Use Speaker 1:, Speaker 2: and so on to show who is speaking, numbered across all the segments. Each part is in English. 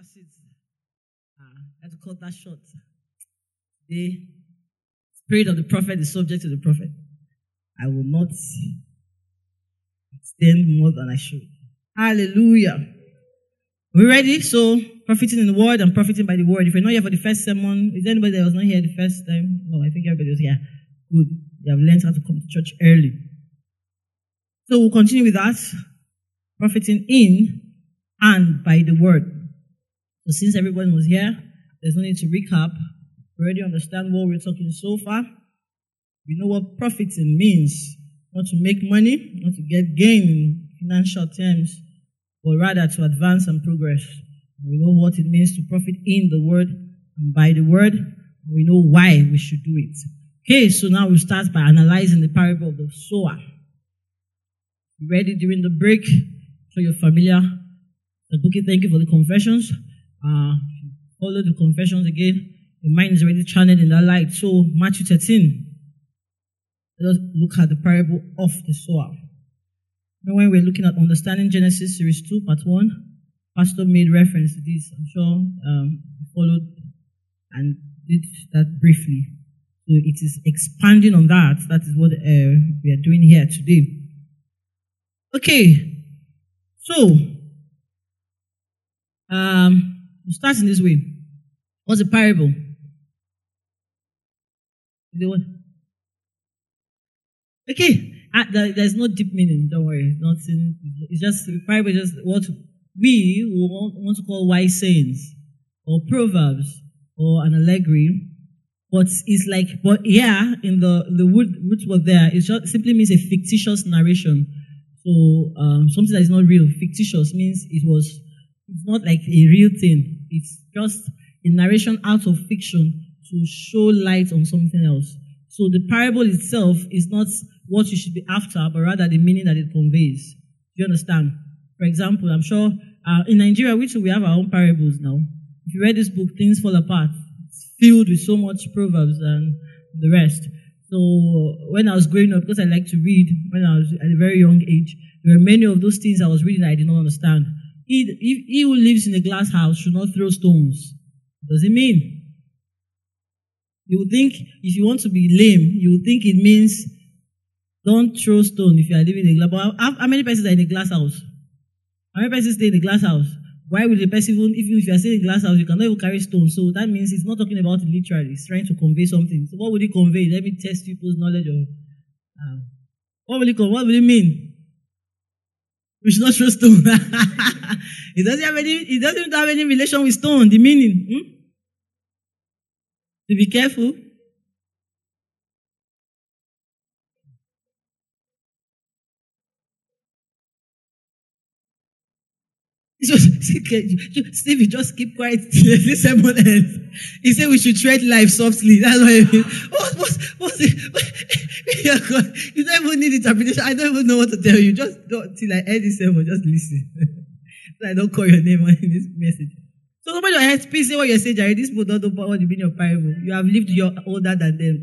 Speaker 1: our seats. I had to cut that short. The spirit of the prophet is subject to the prophet. I will not extend more than I should. Hallelujah. We ready? So, profiting in the word and profiting by the word. If you're not here for the first sermon, is there anybody that was not here the first time? No, I think everybody was here. Good. You have learned how to come to church early. So, we'll continue with that. Profiting in and by the word. So, since everyone was here, there's no need to recap. We already understand what we're talking so far. We know what profiting means. Not to make money, not to get gain in financial terms, but rather to advance and progress. We know what it means to profit in the word and by the word. We know why we should do it. Okay, so now we'll start by analyzing the parable of the sower. You ready during the break? So you're familiar. Okay, thank you for the confessions. Follow the confessions again. Your mind is already channeled in that light. So Matthew 13. Let us look at the parable of the sower. Now, when we're looking at understanding Genesis series 2, part 1, Pastor made reference to this. I'm sure you followed and did that briefly. So it is expanding on that. That is what we are doing here today. Okay. So, we'll start in this way. What's a parable? Okay. There's no deep meaning, don't worry. Nothing. It's just probably just what we want to call wise sayings or proverbs or an allegory. But it's like, but yeah, in the root word there, it just simply means a fictitious narration. So something that is not real. Fictitious means it's not like a real thing. It's just a narration out of fiction to show light on something else. So the parable itself is not what you should be after, but rather the meaning that it conveys. Do you understand? For example, I'm sure in Nigeria, we have our own parables now. If you read this book, Things Fall Apart, it's filled with so much proverbs and the rest. So when I was growing up, because I like to read when I was at a very young age, there were many of those things I was reading that I did not understand. He who lives in a glass house should not throw stones. What does it mean? You would think, if you want to be lame, you would think it means don't throw stone if you are living in a glass house. How many persons are in a glass house? How many persons stay in a glass house? Why would the person, even if you are staying in a glass house, you cannot even carry stones? So that means it's not talking about it literally. It's trying to convey something. So what would it convey? Let me test people's knowledge of. What will it mean? We should not throw stone. It doesn't have any relation with stone. The meaning. To be careful. Stevie, just keep quiet. This sermon ends. He said we should tread life softly. That's what I mean. What's it? You don't even need interpretation. I don't even know what to tell you. Just go till I end this sermon. Just listen. So I don't call your name in this message. So nobody will head, please say what you're saying, Jerry. This people don't know what you mean your parable. You have lived your older than them.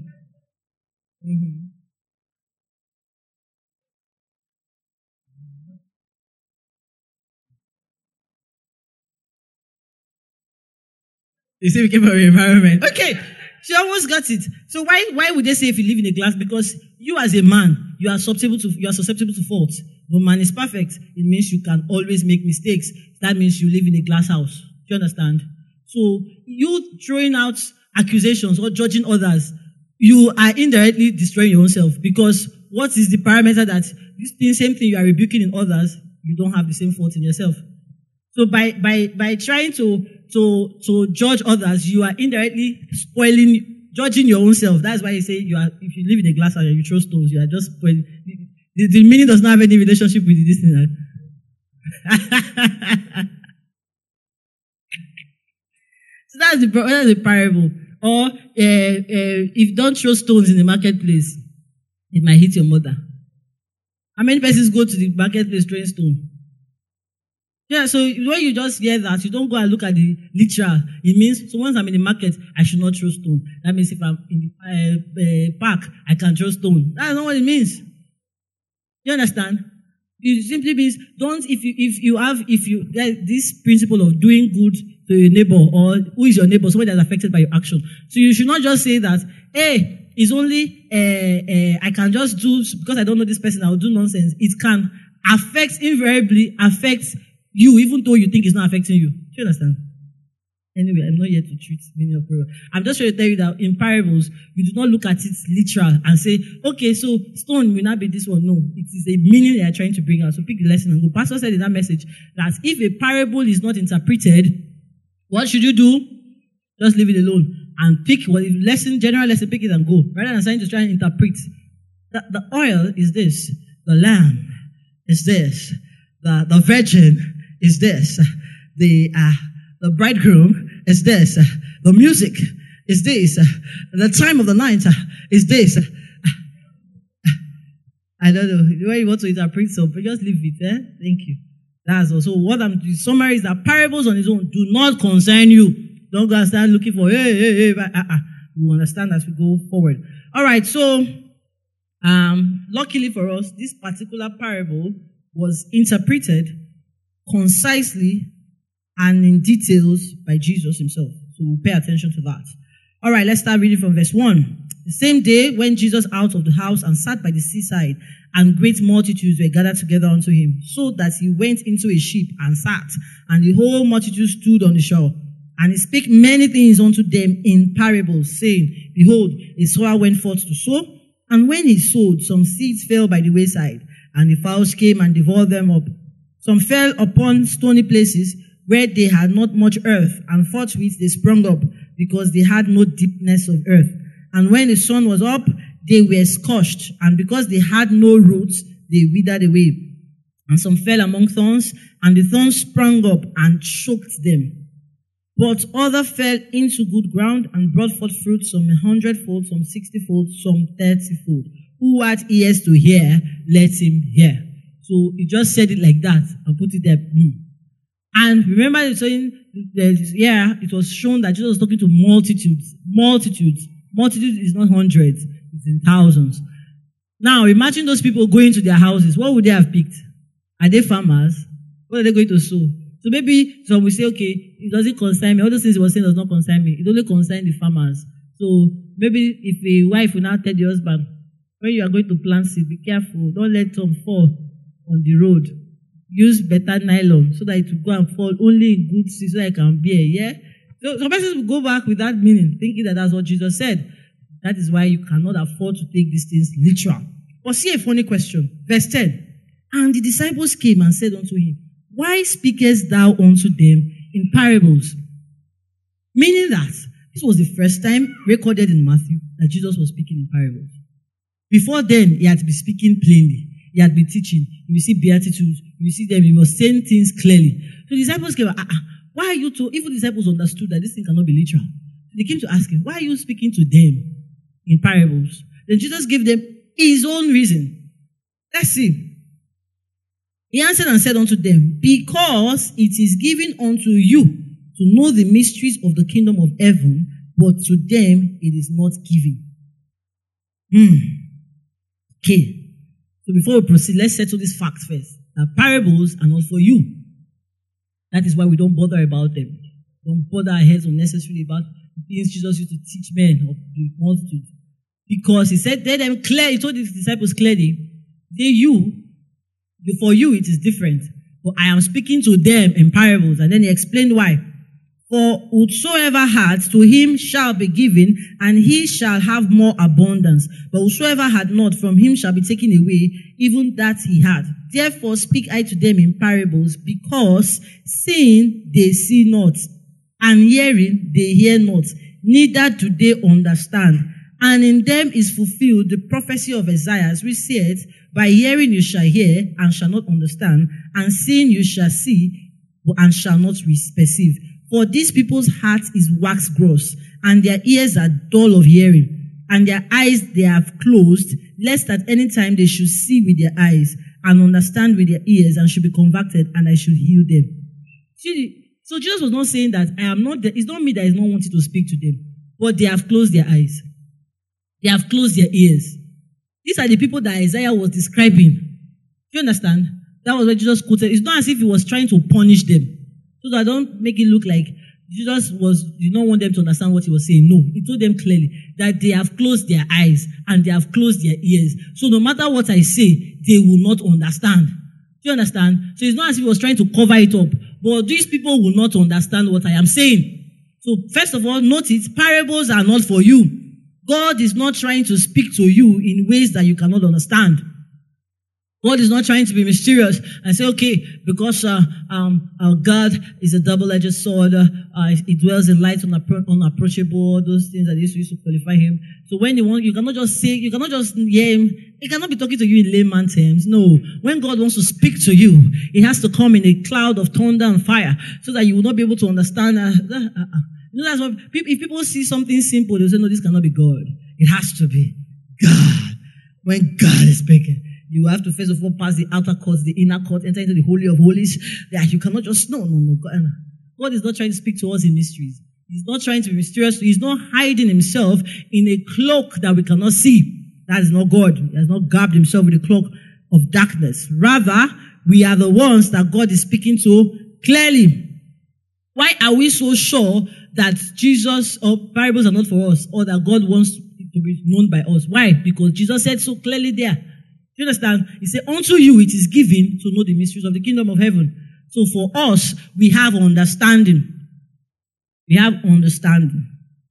Speaker 1: You say we came from your environment. Okay. She almost got it. So why would they say if you live in a glass? Because you as a man, you are susceptible to fault. No man is perfect. It means you can always make mistakes. That means you live in a glass house. Do you understand? So you throwing out accusations or judging others, you are indirectly destroying your own self. Because what is the parameter that this same thing you are rebuking in others, you don't have the same fault in yourself. So by trying to judge others, you are indirectly judging your own self. That's why you say if you live in a glass house and you throw stones, you are just spoiling. The meaning does not have any relationship with this thing. So that's the parable. Or if don't throw stones in the marketplace, it might hit your mother. How many persons go to the marketplace throwing stone? Yeah, so when you just hear that, you don't go and look at the literal. It means, so once I'm in the market, I should not throw stone. That means if I'm in the park, I can throw stone. That's not what it means. You understand? It simply means this principle of doing good to your neighbor, or who is your neighbor, somebody that's affected by your action. So you should not just say that, hey, it's only, I can just do, because I don't know this person, I'll do nonsense. It can invariably affect you, even though you think it's not affecting you. Do you understand? Anyway, I'm not here to treat meaning of parable. I'm just trying to tell you that in parables, you do not look at it literal and say, okay, so stone will not be this one. No, it is a meaning they are trying to bring out. So pick the lesson and go. Pastor said in that message that if a parable is not interpreted, what should you do? Just leave it alone and pick what general lesson, pick it and go. Rather than trying to try and interpret. The oil is this. The lamb is this. The virgin is this. The bridegroom is this. The music is this. The time of the night is this. I don't know. The way you want to interpret something, just leave it. Thank you. That's also what the summary is that parables on its own do not concern you. Don't go and start looking for, hey. We understand as we go forward. All right, so luckily for us, this particular parable was interpreted concisely and in details by Jesus himself. So we'll pay attention to that. All right, let's start reading from verse 1. The same day went Jesus out of the house and sat by the seaside, and great multitudes were gathered together unto him, so that he went into a ship and sat, and the whole multitude stood on the shore. And he spake many things unto them in parables, saying, Behold, a sower went forth to sow, and when he sowed, some seeds fell by the wayside, and the fowls came and devoured them up. Some fell upon stony places, where they had not much earth, and forthwith they sprung up, because they had no deepness of earth. And when the sun was up, they were scorched, and because they had no roots, they withered away. And some fell among thorns, and the thorns sprung up and choked them. But other fell into good ground, and brought forth fruit, some 100-fold, some 60-fold, some 30-fold. Who had ears to hear, let him hear. So he just said it like that, and put it there. And remember, it was shown that Jesus was talking to multitudes. Multitudes is not hundreds, it's in thousands. Now, imagine those people going to their houses. What would they have picked? Are they farmers? What are they going to sow? So maybe some will say, okay, it doesn't concern me. All those things he was saying does not concern me. It only concerns the farmers. So maybe if a wife will now tell the husband, when you are going to plant seed, be careful. Don't let some fall on the road. Use better nylon so that it will go and fall only in good seed so that it can bear. Yeah? So some persons will go back with that meaning, thinking that that's what Jesus said. That is why you cannot afford to take these things literal. But see a funny question. Verse 10. And the disciples came and said unto him, Why speakest thou unto them in parables? Meaning that this was the first time recorded in Matthew that Jesus was speaking in parables. Before then, he had been speaking plainly. He had been teaching. You will see beatitudes. You will see them. He was saying things clearly. So the disciples came, why are you even the disciples understood that this thing cannot be literal. So they came to ask him, why are you speaking to them in parables? Then Jesus gave them his own reason. Let's see. He answered and said unto them, Because it is given unto you to know the mysteries of the kingdom of heaven, but to them it is not given. Okay. So before we proceed, let's settle this fact first. That parables are not for you. That is why we don't bother about them. Don't bother our heads unnecessarily about the things Jesus used to teach men of the multitude. Because he said, tell them clearly, he told his disciples clearly, for you it is different. But I am speaking to them in parables. And then he explained why. For whosoever had, to him shall be given, and he shall have more abundance. But whosoever had not, from him shall be taken away, even that he had. Therefore speak I to them in parables, because seeing they see not, and hearing they hear not, neither do they understand. And in them is fulfilled the prophecy of Isaiah, which saith, By hearing you shall hear, and shall not understand, and seeing you shall see, and shall not perceive. For these people's heart is wax gross, and their ears are dull of hearing, and their eyes they have closed, lest at any time they should see with their eyes, and understand with their ears, and should be converted, and I should heal them. See, so Jesus was not saying that it's not me that is not wanting to speak to them, but they have closed their eyes. They have closed their ears. These are the people that Isaiah was describing. Do you understand? That was what Jesus quoted. It's not as if he was trying to punish them. So that I don't make it look like Jesus did not want them to understand what he was saying. No, he told them clearly that they have closed their eyes and they have closed their ears. So no matter what I say, they will not understand. Do you understand? So it's not as if he was trying to cover it up. But these people will not understand what I am saying. So first of all, notice, parables are not for you. God is not trying to speak to you in ways that you cannot understand. God is not trying to be mysterious and say, okay, because God is a double-edged sword, it dwells in light, unapproachable, those things that used to qualify him. So when you cannot just say, you cannot just hear him, he cannot be talking to you in layman terms. No. When God wants to speak to you, he has to come in a cloud of thunder and fire so that you will not be able to understand. You know, that's what, if people see something simple, they'll say, no, this cannot be God. It has to be God. When God is speaking, you have to first of all pass the outer court, the inner court, enter into the Holy of Holies. That you cannot just, no. God is not trying to speak to us in mysteries. He's not trying to be mysterious. He's not hiding himself in a cloak that we cannot see. That is not God. He has not garbed himself with a cloak of darkness. Rather, we are the ones that God is speaking to clearly. Why are we so sure that Jesus or parables are not for us, or that God wants to be known by us? Why? Because Jesus said so clearly there. Do you understand? He said, unto you it is given to know the mysteries of the kingdom of heaven. So for us, we have understanding. We have understanding.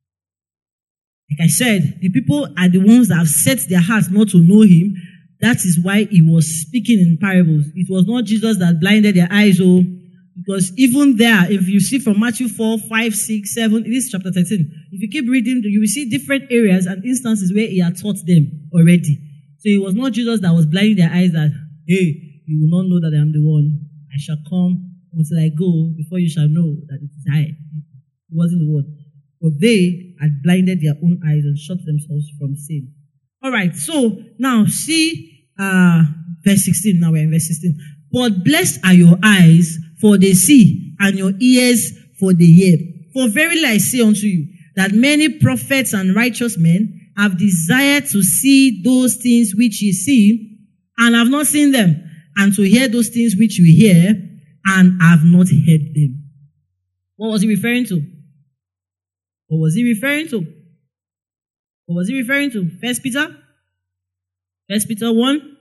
Speaker 1: Like I said, the people are the ones that have set their hearts not to know him. That is why he was speaking in parables. It was not Jesus that blinded their eyes, because even there, if you see from Matthew 4, 5, 6, 7, this is chapter 13. If you keep reading, you will see different areas and instances where he had taught them already. So it was not Jesus that was blinding their eyes that, hey, you will not know that I am the one. I shall come until I go before you shall know that it is I. It wasn't the one. But they had blinded their own eyes and shut themselves from sin. All right, so now see verse 16. Now we're in verse 16. But blessed are your eyes, for they see, and your ears, for they hear. For verily I say unto you, that many prophets and righteous men have desired to see those things which ye see, and have not seen them, and to hear those things which you hear, and have not heard them. What was he referring to? What was he referring to? What was he referring to? First Peter 1.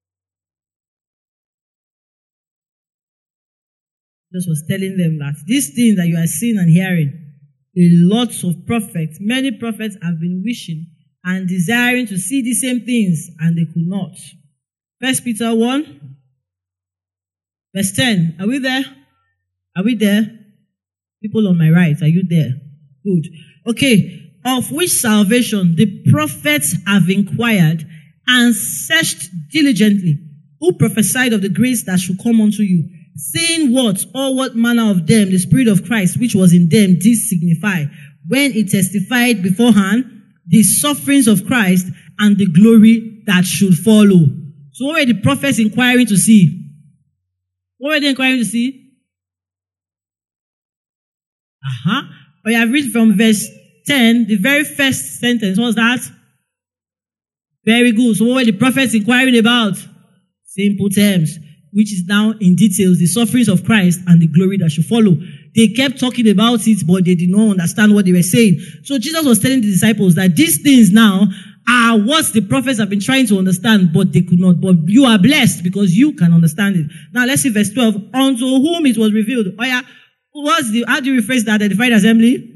Speaker 1: Jesus was telling them that these things that you are seeing and hearing, a lot of prophets, many prophets have been wishing and desiring to see the same things, and they could not. First Peter 1, verse 10. Are we there? Are we there? People on my right, are you there? Good. Okay. Of which salvation the prophets have inquired and searched diligently, who prophesied of the grace that should come unto you, saying what manner of them the Spirit of Christ which was in them did signify, when it testified beforehand the sufferings of Christ and the glory that should follow. So what were the prophets inquiring to see? What were they inquiring to see? But I read from verse 10, the very first sentence. What was that? Very good. So what were the prophets inquiring about? Simple terms, which is now in details, the sufferings of Christ and the glory that should follow. They kept talking about it, but they did not understand what they were saying. So Jesus was telling the disciples that these things now are what the prophets have been trying to understand, but they could not. But you are blessed because you can understand it. Now let's see verse 12. Unto whom it was revealed. How do you rephrase that? Identified assembly?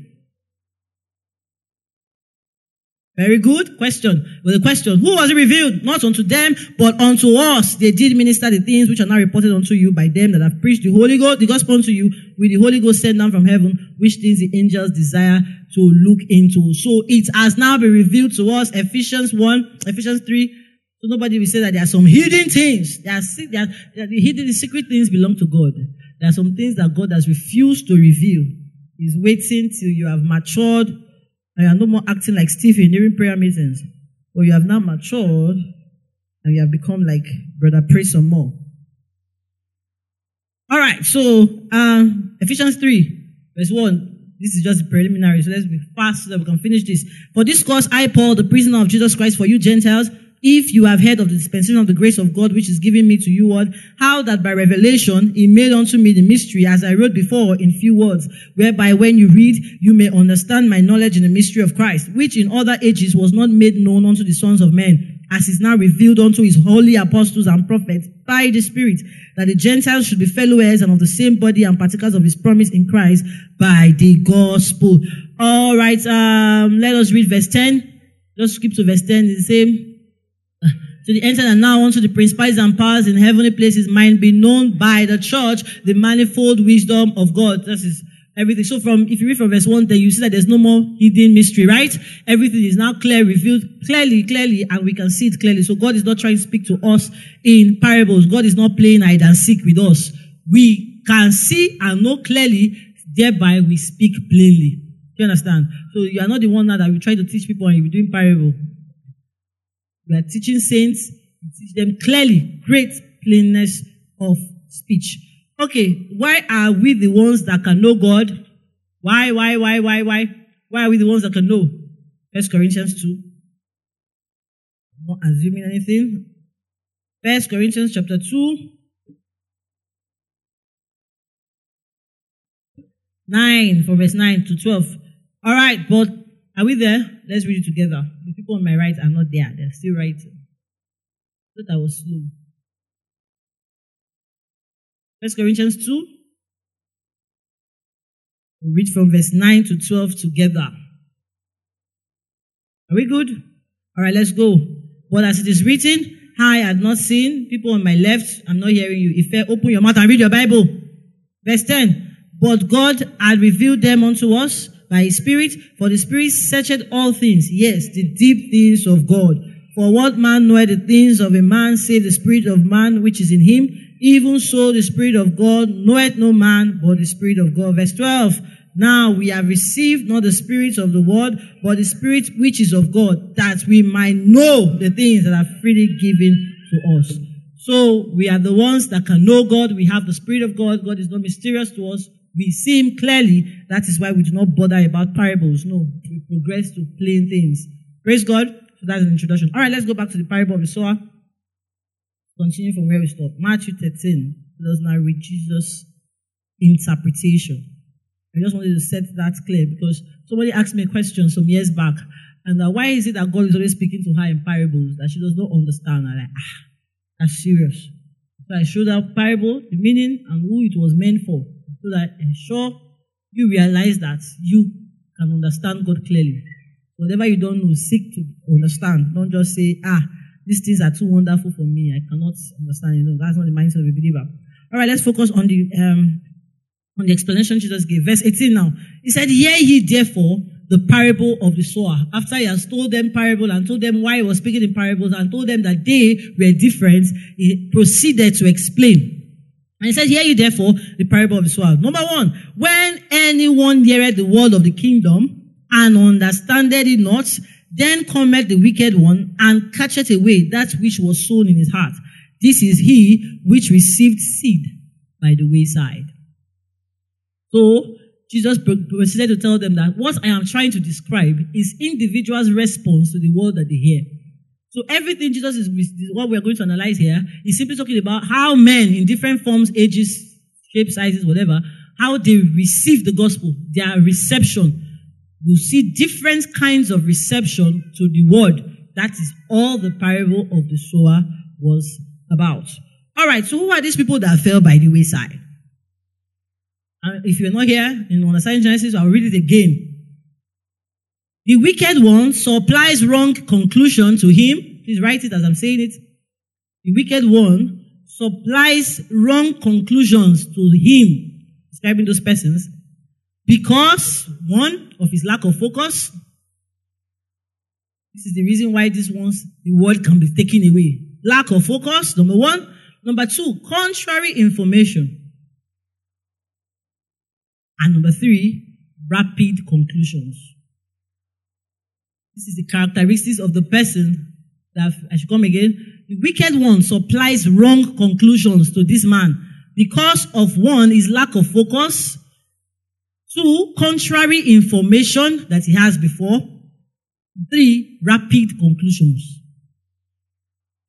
Speaker 1: Very good question. Well, the question, who was it revealed? Not unto them, but unto us. They did minister the things which are now reported unto you by them that have preached the Holy Ghost, the gospel unto you, with the Holy Ghost sent down from heaven, which things the angels desire to look into. So it has now been revealed to us, Ephesians 1, Ephesians 3. So nobody will say that there are some hidden things. The secret things belong to God. There are some things that God has refused to reveal. He's waiting till you have matured, and you are no more acting like Stephen during prayer meetings. But you have now matured and you have become like Brother Pray some more. Alright, so Ephesians 3, verse 1. This is just the preliminary, so let's be fast so that we can finish this. For this cause I, Paul, the prisoner of Jesus Christ, for you Gentiles, if you have heard of the dispensation of the grace of God which is given me to you word, how that by revelation he made unto me the mystery, as I wrote before in few words, whereby when you read, you may understand my knowledge in the mystery of Christ, which in other ages was not made known unto the sons of men, as is now revealed unto his holy apostles and prophets by the Spirit, that the Gentiles should be fellow heirs and of the same body and partakers of his promise in Christ by the gospel. All right, let us read verse 10. Just skip to verse 10. It's the same. To the entered and now unto the principalities and powers in heavenly places might be known by the church the manifold wisdom of God. That is everything. So if you read from verse 1, then you see that there's no more hidden mystery, right? Everything is now clear, revealed clearly, and we can see it clearly. So God is not trying to speak to us in parables. God is not playing hide and seek with us. We can see and know clearly, thereby we speak plainly. Do you understand? So you are not the one now that we try to teach people and you're doing parable. We are teaching saints, we teach them clearly, great plainness of speech. Okay, why are we the ones that can know God? Why? Why are we the ones that can know? 1 Corinthians 2. I'm not assuming anything. 1 Corinthians chapter 2. 9, from verse 9 to 12. All right, but are we there? Let's read it together. The people on my right are not there. They're still writing. I thought I was slow. 1 Corinthians 2. We'll read from verse 9 to 12 together. Are we good? All right, let's go. But as it is written, I had not seen. People on my left, I'm not hearing you. If open your mouth and read your Bible. Verse 10. But God had revealed them unto us by his Spirit, for the Spirit searcheth all things, yes, the deep things of God. For what man knoweth the things of a man, save the Spirit of man which is in him? Even so the Spirit of God knoweth no man, but the Spirit of God. Verse 12. Now we have received not the Spirit of the world, but the Spirit which is of God, that we might know the things that are freely given to us. So we are the ones that can know God. We have the Spirit of God. God is not mysterious to us. We see him clearly. That is why we do not bother about parables. No, we progress to plain things. Praise God. So that's an introduction. All right, let's go back to the parable of the sower. Continue from where we stopped. Matthew 13. Let us now read Jesus' interpretation. I just wanted to set that clear because somebody asked me a question some years back. And why is it that God is always speaking to her in parables that she does not understand? I'm like, that's serious. So I showed her parable, the meaning, and who it was meant for. So that ensure you realize that you can understand God clearly. Whatever you don't know, seek to understand. Don't just say, these things are too wonderful for me. I cannot understand. No, that's not the mindset of a believer. All right, let's focus on the explanation Jesus gave. Verse 18 now. He said, hear ye therefore the parable of the sower. After he has told them parable and told them why he was speaking in parables and told them that they were different, he proceeded to explain. And he said, hear ye therefore the parable of the sower. Number one, when anyone heareth the word of the kingdom and understandeth it not, then cometh the wicked one and catcheth away that which was sown in his heart. This is he which received seed by the wayside. So, Jesus proceeded to tell them that what I am trying to describe is individuals' response to the word that they hear. So everything Jesus is what we are going to analyze here is simply talking about how men in different forms, ages, shapes, sizes, whatever, how they receive the gospel, their reception. You see different kinds of reception to the word. That is all the parable of the sower was about. All right, so who are these people that fell by the wayside? And if you're not here in Understanding Genesis, I'll read it again. The wicked one supplies wrong conclusion to him. Please write it as I'm saying it. The wicked one supplies wrong conclusions to him, describing those persons, because, one, of his lack of focus. This is the reason why the word can be taken away. Lack of focus, number one. Number two, contrary information. And number three, rapid conclusions. This is the characteristics of the person that, I should come again, the wicked one supplies wrong conclusions to this man because of, one, his lack of focus, two, contrary information that he has before, three, rapid conclusions.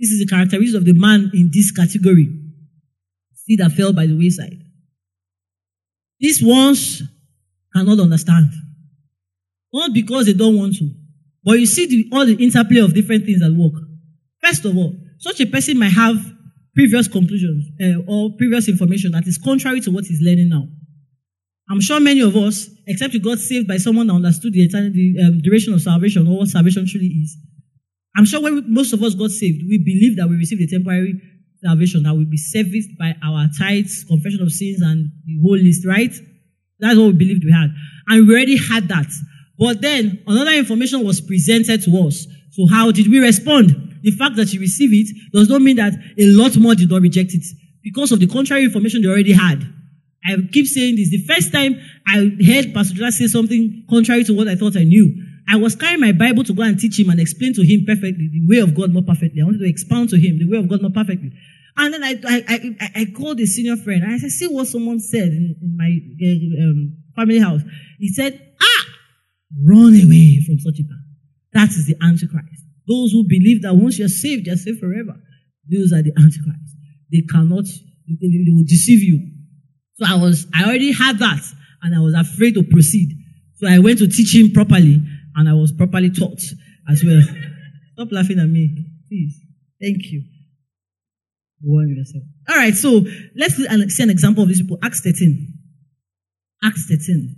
Speaker 1: This is the characteristics of the man in this category. See that fell by the wayside. These ones cannot understand. Not because they don't want to, but you see all the interplay of different things at work. First of all, such a person might have previous conclusions or previous information that is contrary to what he's learning now. I'm sure many of us, except you got saved by someone that understood the duration of salvation or what salvation truly is. I'm sure when most of us got saved, we believed that we received a temporary salvation that will be serviced by our tithes, confession of sins, and the whole list, right? That's what we believed we had. And we already had that. But then another information was presented to us. So how did we respond? The fact that you receive it does not mean that a lot more did not reject it because of the contrary information they already had. I keep saying this. The first time I heard Pastor Jola say something contrary to what I thought I knew, I was carrying my Bible to go and teach him and explain to him perfectly the way of God, not perfectly. I wanted to expound to him the way of God, not perfectly. And then I called a senior friend and I said, see what someone said in my family house. He said, run away from such a man. That is the Antichrist. Those who believe that once you're saved forever. Those are the Antichrist. They will deceive you. So I already had that and I was afraid to proceed. So I went to teach him properly and I was properly taught as well. Stop laughing at me, please. Thank you. Warn yourself. All right, so let's see an example of these people. Acts 13. Acts 13.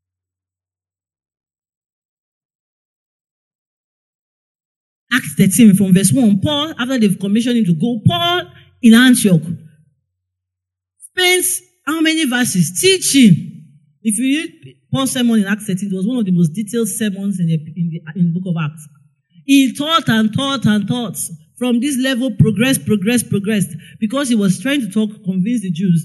Speaker 1: Acts 13 from verse 1. Paul, after they've commissioned him to go, Paul in Antioch spends how many verses teaching? If you read Paul's sermon in Acts 13, it was one of the most detailed sermons in the book of Acts. He taught and taught and taught. From this level, progressed, because he was trying to convince the Jews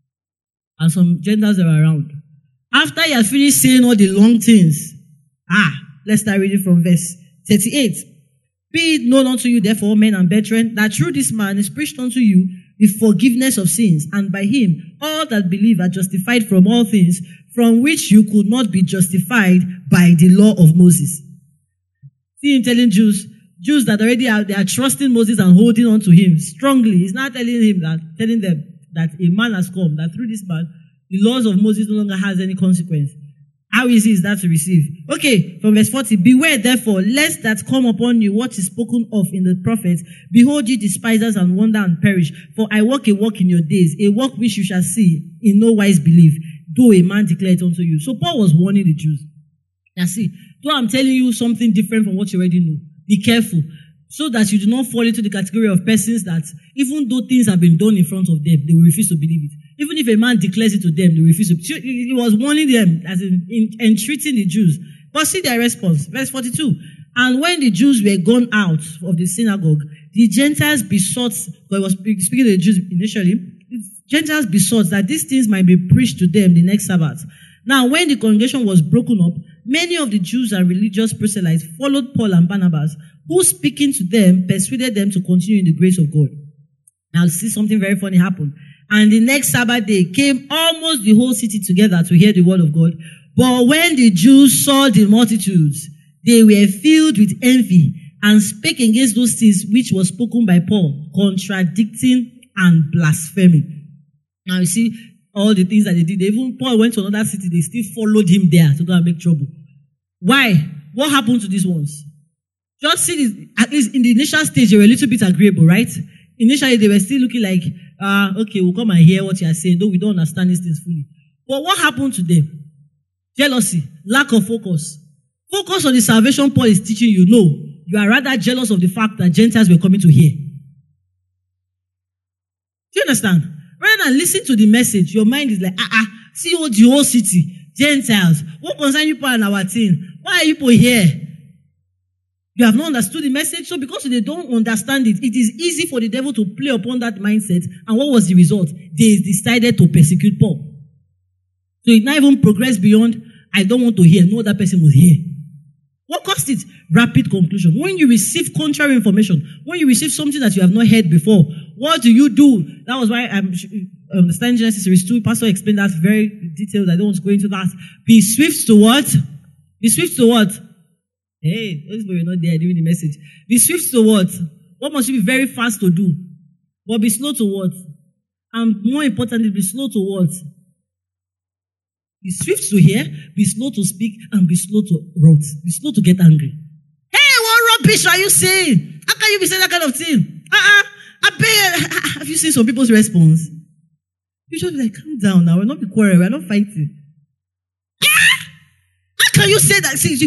Speaker 1: and some Gentiles that were around. After he had finished saying all the long things, let's start reading from verse 38. Be it known unto you, therefore, men and brethren, that through this man is preached unto you the forgiveness of sins, and by him all that believe are justified from all things, from which you could not be justified by the law of Moses. See him telling Jews that already they are trusting Moses and holding on to him strongly. He's not telling them that a man has come, that through this man, the laws of Moses no longer has any consequence. How easy is that to receive? Okay, from verse 40. Beware therefore, lest that come upon you what is spoken of in the prophets. Behold, ye despisers, and wonder and perish. For I work a work in your days, a work which you shall see, in no wise believe, though a man declare it unto you. So Paul was warning the Jews. Now see, though I'm telling you something different from what you already know, be careful, so that you do not fall into the category of persons that, even though things have been done in front of them, they will refuse to believe it. Even if a man declares it to them, they refuse to. He was warning them, as in entreating the Jews. But see their response. Verse 42. And when the Jews were gone out of the synagogue, the Gentiles besought, God was speaking to the Jews initially, the Gentiles besought that these things might be preached to them the next Sabbath. Now, when the congregation was broken up, many of the Jews and religious proselytes followed Paul and Barnabas, who, speaking to them, persuaded them to continue in the grace of God. Now, see something very funny happen. And the next Sabbath day came almost the whole city together to hear the word of God. But when the Jews saw the multitudes, they were filled with envy and spake against those things which were spoken by Paul, contradicting and blaspheming. Now, you see all the things that they did. Even Paul went to another city, they still followed him there to go and make trouble. Why? What happened to these ones? Just see this, at least in the initial stage, they were a little bit agreeable, right? Initially, they were still looking like, okay, we'll come and hear what you are saying, though we don't understand these things fully. But what happened to them? Jealousy, lack of focus. Focus on the salvation Paul is teaching you. No, you are rather jealous of the fact that Gentiles were coming to hear. Do you understand? Rather than listen to the message, your mind is like, see all the whole city, Gentiles. What concern you and our team? Why are you people here? You have not understood the message. So because they don't understand it, it is easy for the devil to play upon that mindset. And what was the result? They decided to persecute Paul. So it not even progressed beyond, I don't want to hear. No other person was here. What caused it? Rapid conclusion. When you receive contrary information, when you receive something that you have not heard before, what do? That was why I'm understanding Genesis series 2. Pastor explained that very detailed. I don't want to go into that. Be swift to what? Be swift to what? Hey, those people were not there during the message. Be swift to what? What must you be very fast to do? But be slow to what? And more importantly, be slow to what? Be swift to hear, be slow to speak, and be slow to wrath. Be slow to get angry. Hey, what rubbish are you saying? How can you be saying that kind of thing? Have you seen some people's response? You just be like, calm down now. We're not be quarreling. We're not fighting. How can you say that? See,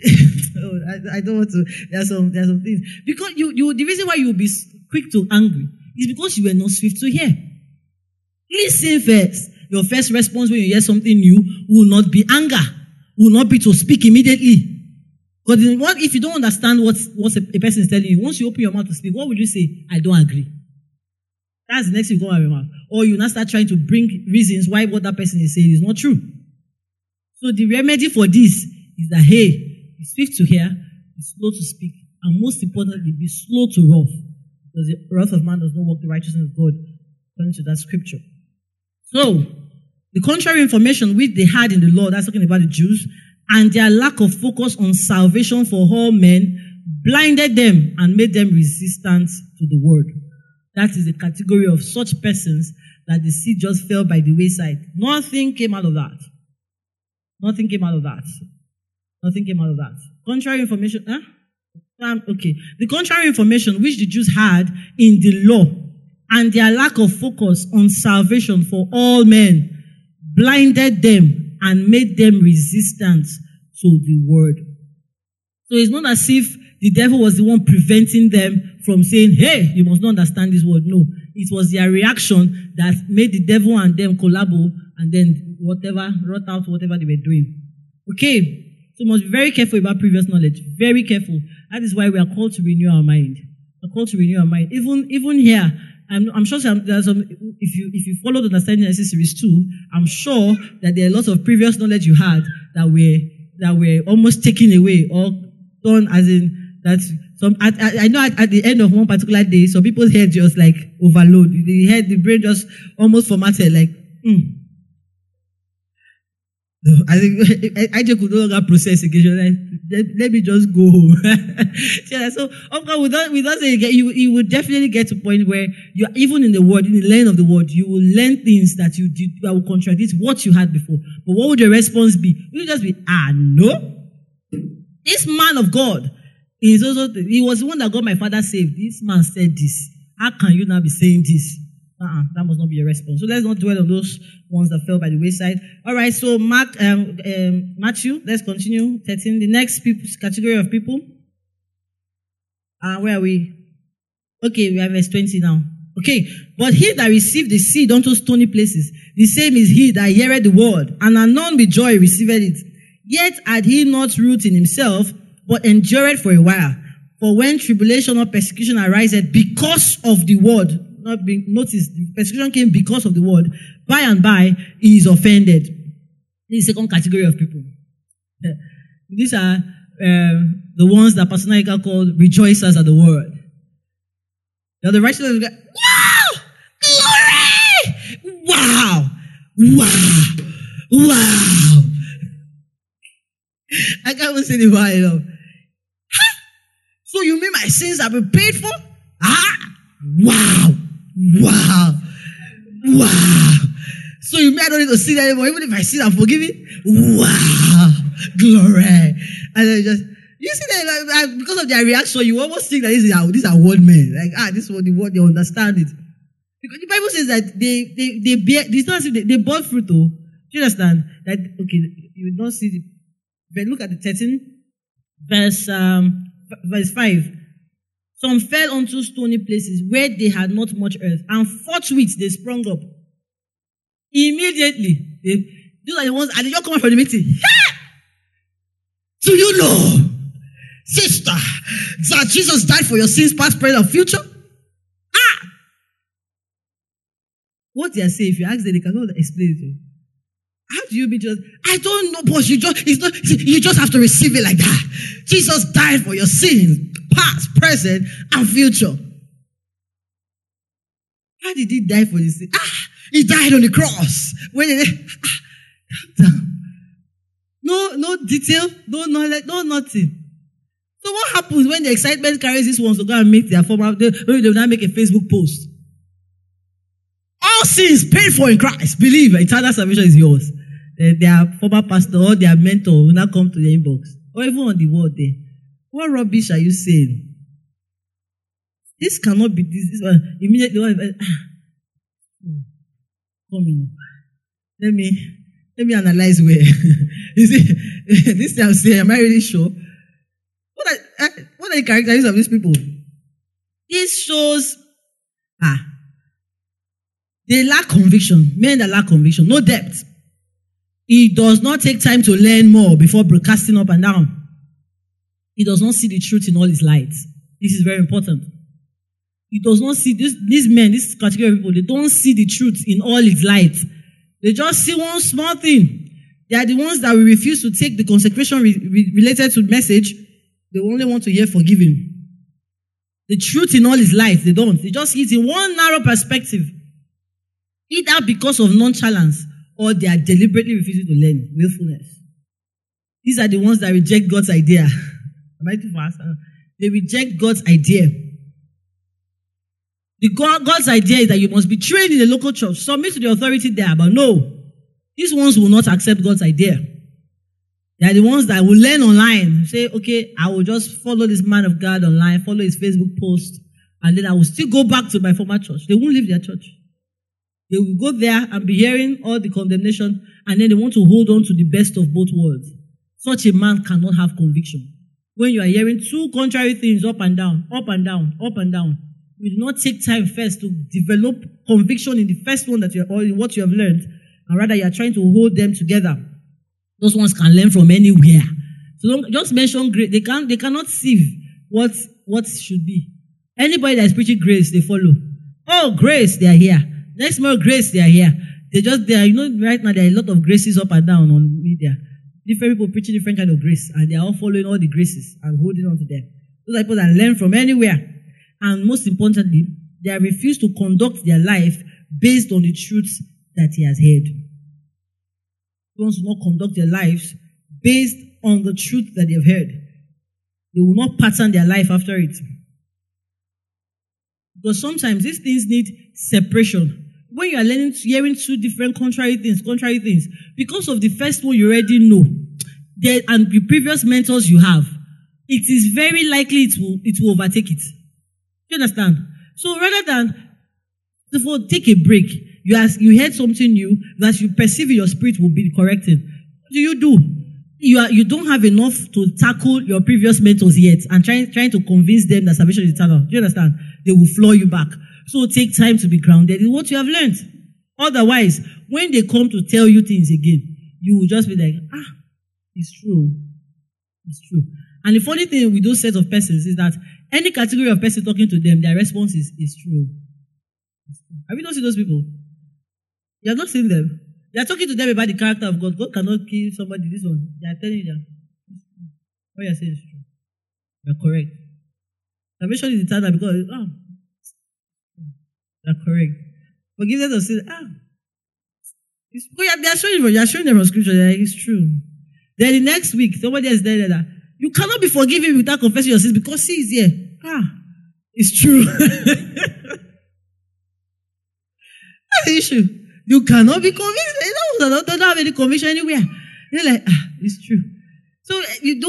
Speaker 1: I don't want to. There are some things. Because the reason why you'll be quick to angry is because you were not swift to hear. Listen first. Your first response when you hear something new will not be anger. Will not be to speak immediately. Because if you don't understand what a person is telling you, once you open your mouth to speak, what would you say? I don't agree. That's the next thing you come out of your mouth. Or you now start trying to bring reasons why what that person is saying is not true. So the remedy for this is that, hey, be swift to hear, be slow to speak, and most importantly, be slow to wrath. Because the wrath of man does not work the righteousness of God, according to that scripture. So, the contrary information which they had in the law, that's talking about the Jews, and their lack of focus on salvation for all men blinded them and made them resistant to the word. That is the category of such persons that the seed just fell by the wayside. Nothing came out of that. Nothing came out of that. Nothing came out of that. Contrary information, okay. The contrary information which the Jews had in the law and their lack of focus on salvation for all men blinded them and made them resistant to the word. So it's not as if the devil was the one preventing them from saying, hey, you must not understand this word. No, it was their reaction that made the devil and them collabo and then wrought out whatever they were doing. Okay, so we must be very careful about previous knowledge. Very careful. That is why we are called to renew our mind. We're called to renew our mind. Even here, I'm sure there are some, if you follow the Understanding Genesis series 2, I'm sure that there are lots of previous knowledge you had that were almost taken away or done as in that some I know at the end of one particular day, some people's head just like overload. The brain just almost formatted like, No, I think I just could no longer process again. Let me just go home. Yeah, so of course, without saying you will definitely get to a point where you are even in the word, in the learning of the word, you will learn things that you did that will contradict what you had before. But what would your response be? Will you just be, no? This man of God is also, he was the one that got my father saved. This man said this. How can you now be saying this? That must not be your response. So let's not dwell on those ones that fell by the wayside. All right, so Matthew, let's continue. 13. The next category of people. Where are we? Okay, we are verse 20 now. Okay, but he that received the seed unto stony places, the same is he that heareth the word, and anon with joy receiveth it. Yet had he not root in himself, but endured for a while. For when tribulation or persecution ariseth because of the word, notice, the persecution came because of the word, by and by he is offended. This is the second category of people. These are the ones that Pastor Naika called rejoicers at the word. Now the righteous go, wow! Glory! Wow! Wow! Wow! I can't even say the word enough. So you mean my sins have been paid for? Wow! Wow! Wow! So you mean I don't need to sin anymore? Even if I sin, I'm forgiven? Wow! Glory! And then just, you see that because of their reaction, you almost think that these are word men. Like, this is what the word, they understand it. Because the Bible says that they bear, it's not as if they bore fruit though. Do you understand? That, okay, you don't see the, but look at the 13, verse 5. Some fell onto stony places where they had not much earth, and forthwith they sprung up. Immediately, these are the ones, and they just come out from the meeting. Yeah! Do you know, sister, that Jesus died for your sins, past, present, and future? What they are saying, if you ask them, they cannot explain it to you. How do you be just, I don't know, but you just have to receive it like that. Jesus died for your sins, past, present, and future. How did he die for your sins? He died on the cross. Calm down. No detail, no knowledge, no nothing. So what happens when the excitement carries these ones to go and meet their former, they will now make a Facebook post. All sins paid for in Christ. Believe eternal salvation is yours. Their former pastor or their mentor will now come to the inbox. Or even on the word there. What rubbish are you saying? This cannot be this one. Immediately, come in. Let me analyze where. You see, this thing I'm saying, am I really sure? What are the characteristics of these people? This shows, they lack conviction. Men that lack conviction, no depth. He does not take time to learn more before broadcasting up and down. He does not see the truth in all its light. This is very important. He does not see these men, this category of people, they don't see the truth in all its light. They just see one small thing. They are the ones that will refuse to take the consecration related to the message. They only want to hear forgiving. The truth in all its light, they don't. They just see it in one narrow perspective. Either because of nonchalance or they are deliberately refusing to learn willfulness. These are the ones that reject God's idea. Am I too fast? They reject God's idea. God's idea is that you must be trained in the local church, submit to the authority there, but no. These ones will not accept God's idea. They are the ones that will learn online. Say, okay, I will just follow this man of God online, follow his Facebook post, and then I will still go back to my former church. They won't leave their church. They will go there and be hearing all the condemnation, and then they want to hold on to the best of both worlds. Such a man cannot have conviction. When you are hearing two contrary things up and down, up and down, up and down, you do not take time first to develop conviction in the first one that or in what you have learned, and rather you are trying to hold them together. Those ones can learn from anywhere. So don't just mention grace. They cannot see what should be. Anybody that is preaching grace, they follow. Oh, grace, they are here. Next more grace, they are here. Right now there are a lot of graces up and down on media. Different people preaching different kind of grace, and they are all following all the graces and holding on to them. Those are people that learn from anywhere. And most importantly, they refuse to conduct their life based on the truths that he has heard. They want to not conduct their lives based on the truth that they have heard. They will not pattern their life after it. Because sometimes these things need separation. When you are hearing two different contrary things, because of the first one you already know, and the previous mentors you have, it is very likely it will overtake it. You understand? So rather than take a break, you heard something new that you perceive in your spirit will be corrected. What do? You don't have enough to tackle your previous mentors yet and trying to convince them that salvation is eternal. Do you understand? They will floor you back. So take time to be grounded in what you have learned. Otherwise, when they come to tell you things again, you will just be like, it's true. It's true. And the funny thing with those sets of persons is that any category of person talking to them, their response is true. Have you not seen those people? You have not seen them. They are talking to them about the character of God. God cannot kill somebody. This one. They are telling you that what you are saying is true. You are correct. Salvation is eternal because you are correct. Forgiveness of sin. They are showing them from scripture that it's true. Then the next week, somebody else there that you cannot be forgiven without confessing your sins because he is here. It's true. That's the issue. You cannot be convinced. They don't have any conviction anywhere. They're like, it's true. So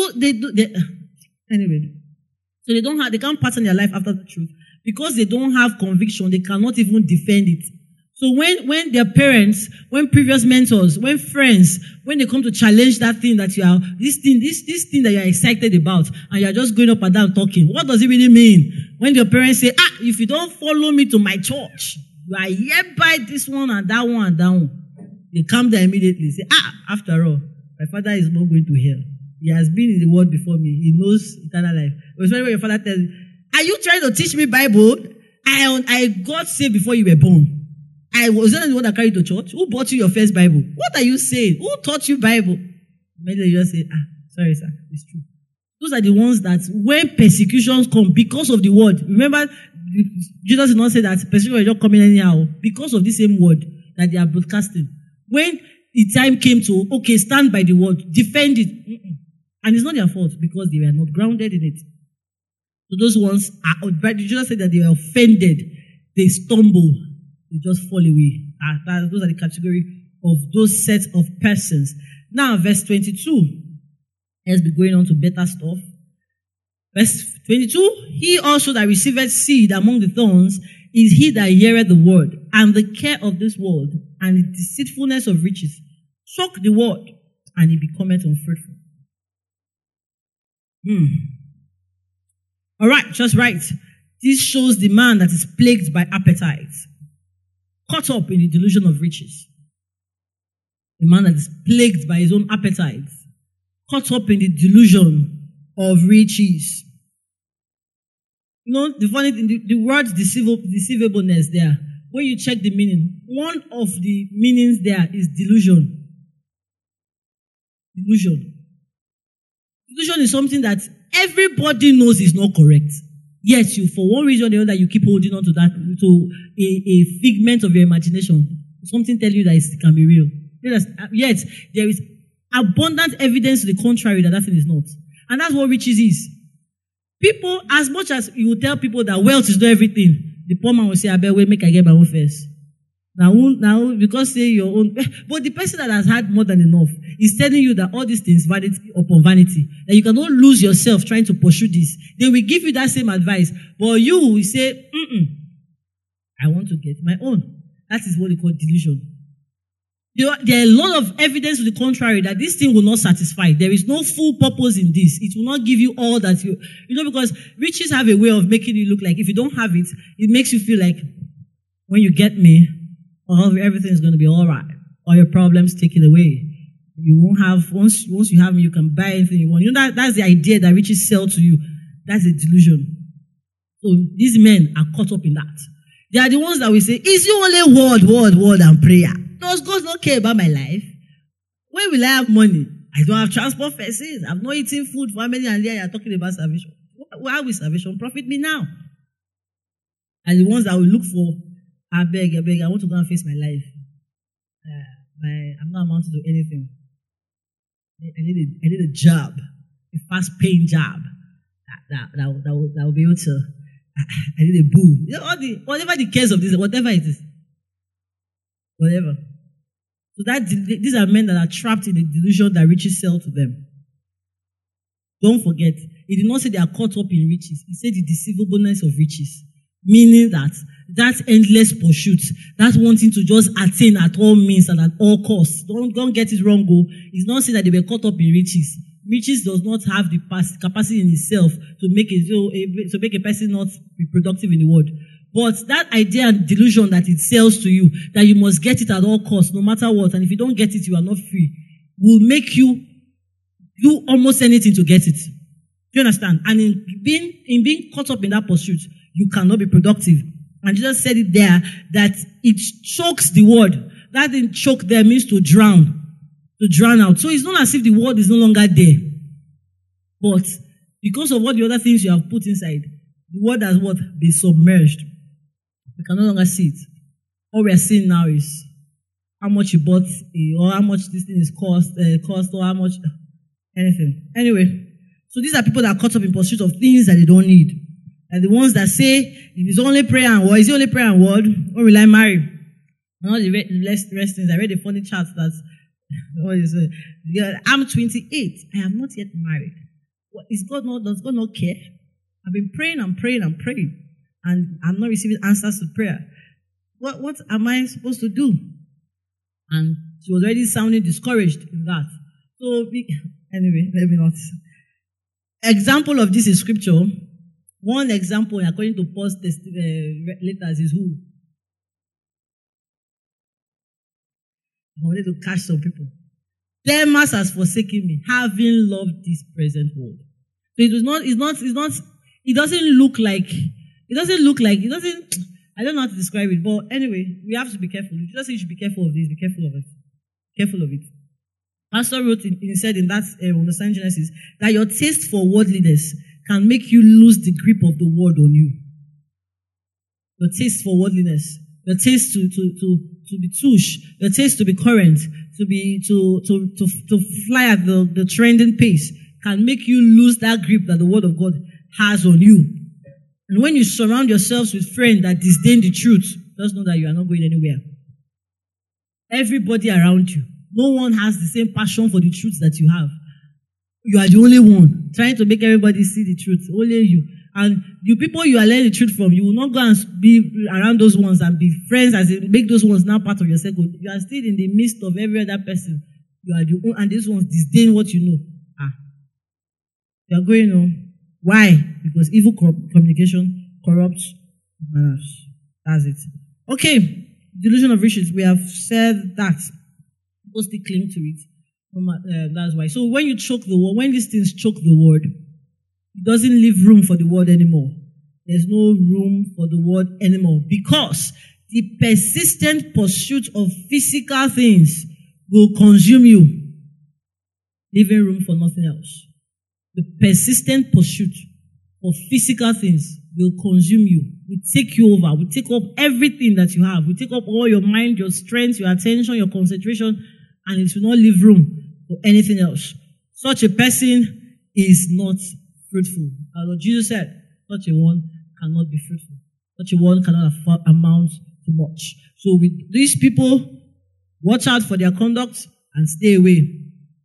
Speaker 1: anyway. So they can't pattern their life after the truth. Because they don't have conviction, they cannot even defend it. So when their parents, when previous mentors, when friends, when they come to challenge that thing that you are, this thing that you are excited about, and you are just going up and down talking, what does it really mean? When your parents say, if you don't follow me to my church, you are hereby this one and that one and that one. They come there immediately, say, after all, my father is not going to hell. He has been in the world before me. He knows eternal life. It was when your father tells you, are you trying to teach me Bible? I got saved before you were born. I was not the one that carried you to church. Who bought you your first Bible? What are you saying? Who taught you Bible? Maybe you just say, sorry, sir. It's true. Those are the ones that when persecutions come because of the word, remember, Jesus did not say that persecution is not coming anyhow because of the same word that they are broadcasting. When the time came to, stand by the word, defend it. And it's not their fault because they were not grounded in it. So those ones are, Jesus said that they are offended, they stumble, they just fall away. Those are the category of those sets of persons. Now, verse 22. Let's be going on to better stuff. Verse 22. He also that receiveth seed among the thorns is he that heareth the word, and the care of this world, and the deceitfulness of riches choke the word, and it becometh unfruitful. All right, just right. This shows the man that is plagued by appetite, caught up in the delusion of riches. The man that is plagued by his own appetite, caught up in the delusion of riches. You know, the funny thing, the word deceivableness there, when you check the meaning, one of the meanings there is delusion. Delusion. Delusion is something that everybody knows is not correct. Yet you, for one reason or the other, you keep holding on to that, to a figment of your imagination. Something telling you that it can be real. Yet there is abundant evidence to the contrary that thing is not. And that's what riches is. People, as much as you will tell people that wealth is not everything, the poor man will say, I bet wait, make I get my own first. Now, because say your own, but the person that has had more than enough is telling you that all these things vanity upon vanity, that you cannot lose yourself trying to pursue this. They will give you that same advice, but you will say, I want to get my own. That is what they call delusion. There are a lot of evidence to the contrary that this thing will not satisfy. There is no full purpose in this. It will not give you all that you know, because riches have a way of making you look like if you don't have it, it makes you feel like when you get me, everything is going to be all right. All your problems taken away. You won't have, once you have me, you can buy anything you want. You know, that's the idea that riches sell to you. That's a delusion. So these men are caught up in that. They are the ones that will say, it's only word, and prayer. Does God not care about my life? When will I have money? I don't have transport fares. I've not eaten food for how many years you're talking about salvation. How will salvation profit me now? And the ones that will look for, I beg, I want to go and face my life. I'm not amounting to anything. I need a job, a fast-paying job that will be able to. I need a boo. You know, whatever the case of this, whatever it is, whatever. So these are men that are trapped in the delusion that riches sell to them. Don't forget, he did not say they are caught up in riches. He said the deceivableness of riches. Meaning that endless pursuit, that wanting to just attain at all means and at all costs. Don't get it wrong, go. It's not saying that they were caught up in riches. Riches does not have the capacity in itself to make a person not be productive in the world. But that idea and delusion that it sells to you, that you must get it at all costs, no matter what, and if you don't get it, you are not free, will make you do almost anything to get it. Do you understand? And in being caught up in that pursuit, you cannot be productive. And Jesus said it there, that it chokes the word. That thing choke there means to drown out. So it's not as if the word is no longer there. But because of all the other things you have put inside, the word has been submerged. We can no longer see it. All we are seeing now is how much you bought, or how much this thing is cost, or how much anything. Anyway, so these are people that are caught up in pursuit of things that they don't need. And the ones that say, if it's only prayer and word, is it only prayer and word? Or will I marry? And all the rest things. I read a funny chart that, I'm 28. I have not yet married. Does God not care? I've been praying and praying and praying. And I'm not receiving answers to prayer. What am I supposed to do? And she was already sounding discouraged in that. So, anyway, let me not. Example of this in scripture. One example, according to Paul's letters, is who? I wanted to catch some people. Demas has forsaken me, having loved this present world. So it doesn't look like, I don't know how to describe it, but anyway, we have to be careful. You just say you should be careful of this, be careful of it. Careful of it. Pastor wrote, he said in that, Understanding Genesis, that your taste for worldliness can make you lose the grip of the word on you. Your taste for worldliness, your taste to be touche, your taste to be current, to fly at the trending pace can make you lose that grip that the word of God has on you. And when you surround yourselves with friends that disdain the truth, just know that you are not going anywhere. Everybody around you, no one has the same passion for the truth that you have. You are the only one trying to make everybody see the truth. Only you. And the people you are learning the truth from, you will not go and be around those ones and be friends as in make those ones now part of your circle. You are still in the midst of every other person. You are the one, and these ones disdain what you know. You are going on. Why? Because evil communication corrupts manners. That's it. Okay. Delusion of riches. We have said that. People still cling to it. That's why. So when you choke the word, when these things choke the word, it doesn't leave room for the word anymore. There's no room for the word anymore because the persistent pursuit of physical things will consume you, leaving room for nothing else. The persistent pursuit of physical things will consume you, will take you over, will take up everything that you have, will take up all your mind, your strength, your attention, your concentration, and it will not leave room for anything else. Such a person is not fruitful. As Lord Jesus said, such a one cannot be fruitful. Such a one cannot amount to much. So with these people, watch out for their conduct and stay away.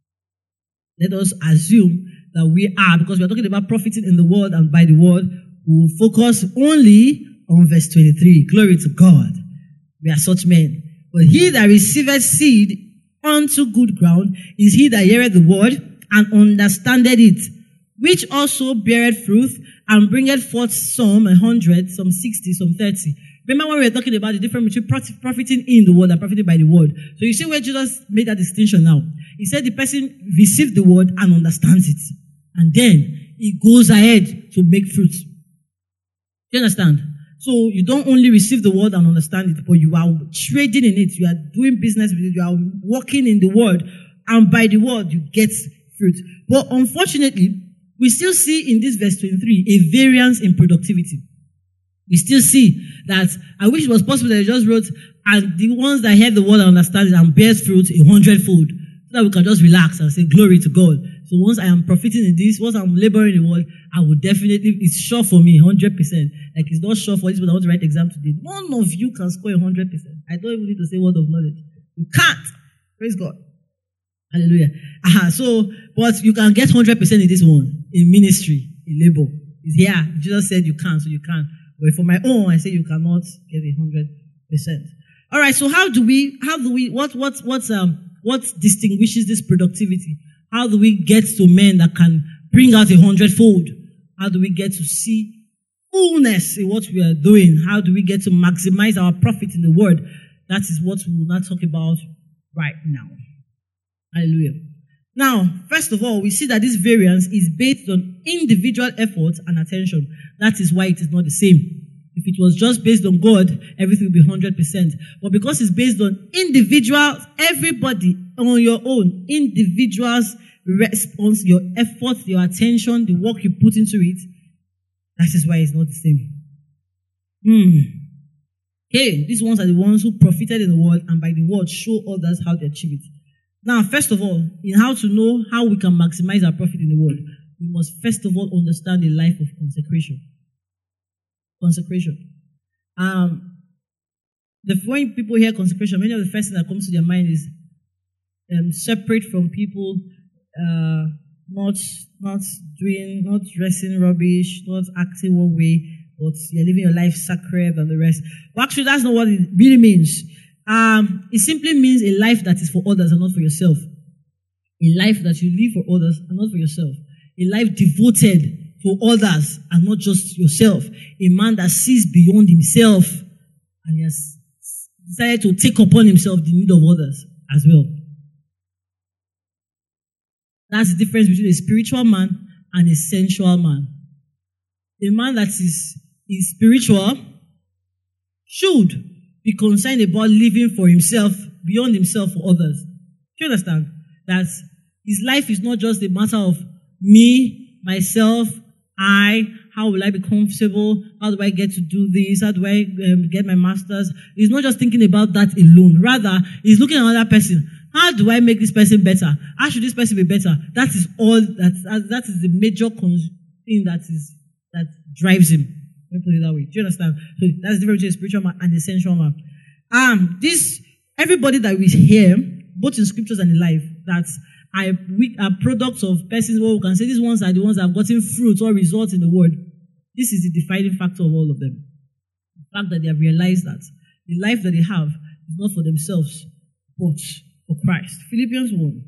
Speaker 1: Let us assume that we are, because we are talking about profiting in the word and by the word, we will focus only on verse 23. Glory to God. We are such men. But he that receiveth seed unto good ground is he that heareth the word and understandeth it, which also beareth fruit and bringeth forth some 100, some 60, some 30. Remember when we were talking about the difference between profiting in the word and profiting by the word. So you see where Jesus made that distinction now. He said the person received the word and understands it. And then he goes ahead to make fruit. Do you understand? So you don't only receive the word and understand it, but you are trading in it. You are doing business with it. You are working in the word. And by the word, you get fruit. But unfortunately, we still see in this verse 23 a variance in productivity. We still see that I wish it was possible that he just wrote, and the ones that hear the word and understand it and bears fruit 100-fold, so that we can just relax and say glory to God. So once I am profiting in this, once I'm laboring in the word, I will definitely, it's sure for me, 100%. Like it's not sure for this, but I want to write exam today. None of you can score 100%. I don't even need to say word of knowledge. You can't. Praise God. Hallelujah. So, but you can get 100% in this one, in ministry, in labor. It's here. Jesus said you can, so you can. But for my own, I say you cannot get 100%. All right. So what distinguishes this productivity? How do we get to men that can bring out 100-fold? How do we get to see fullness in what we are doing? How do we get to maximize our profit in the word? That is what we will not talk about right now. Hallelujah. Now, first of all, we see that this variance is based on individual effort and attention. That is why it is not the same. If it was just based on God, everything would be 100%. But because it's based on individuals, everybody on your own, individuals' response, your effort, your attention, the work you put into it, that is why it's not the same. Okay, these ones are the ones who profited in the word and by the word show others how to achieve it. Now, first of all, in how to know how we can maximize our profit in the word, we must first of all understand the life of consecration. Consecration. When people hear consecration, many of the first thing that comes to their mind is separate from people, not dressing rubbish, not acting one way, but you're living your life sacred and the rest. But actually, that's not what it really means. It simply means a life that is for others and not for yourself. A life that you live for others and not for yourself. A life devoted to others and not just yourself. A man that sees beyond himself and he has decided to take upon himself the need of others as well. That's the difference between a spiritual man and a sensual man. A man that is spiritual should be concerned about living for himself, beyond himself for others. Do you understand? That his life is not just a matter of me, myself, how will I be comfortable? How do I get to do this? How do I get my master's? He's not just thinking about that alone. Rather, he's looking at another person. How do I make this person better? How should this person be better? That is all. That is the major thing that drives him. Let me put it that way. Do you understand? So that's the difference between a spiritual man and a sensual man. Everybody that we hear, both in scriptures and in life, that are products of persons who can say these ones are the ones that have gotten fruit or results in the word. This is the defining factor of all of them. The fact that they have realized that the life that they have is not for themselves, but for Christ. Philippians 1.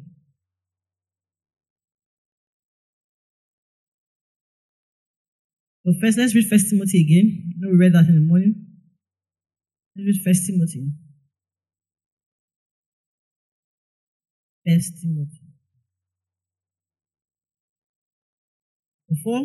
Speaker 1: So first, let's read 1 Timothy again. We read that in the morning. Let's read 1 Timothy. 1 Timothy. Before.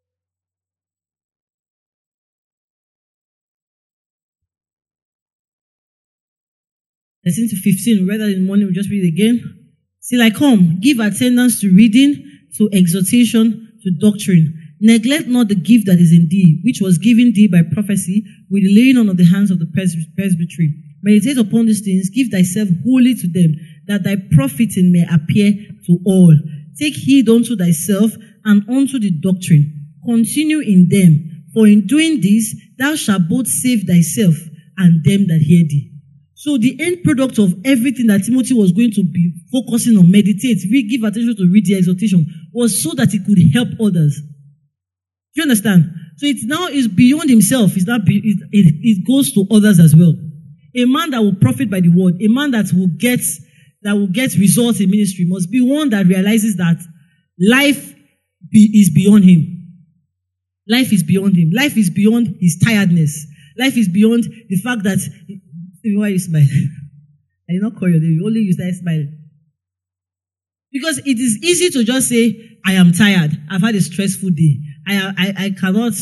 Speaker 1: 13 to 15, we read that in the morning, we'll just read it again. Till I come, give attendance to reading, to exhortation, to doctrine. Neglect not the gift that is in thee, which was given thee by prophecy, with the laying on of the hands of the presbytery. Meditate upon these things, give thyself wholly to them, that thy profiting may appear to all. Take heed unto thyself and unto the doctrine. Continue in them, for in doing this, thou shalt both save thyself and them that hear thee. So the end product of everything that Timothy was going to be focusing on, meditate, give attention to read the exhortation, was so that he could help others. Do you understand? So it now is beyond himself. It goes to others as well. A man that will profit by the word, a man that will get results in ministry must be one that realizes that life is beyond him. Life is beyond him. Life is beyond his tiredness. Life is beyond the fact that... Why you smile? I did not call your name. You only use that smile. Because it is easy to just say, I am tired. I've had a stressful day. I cannot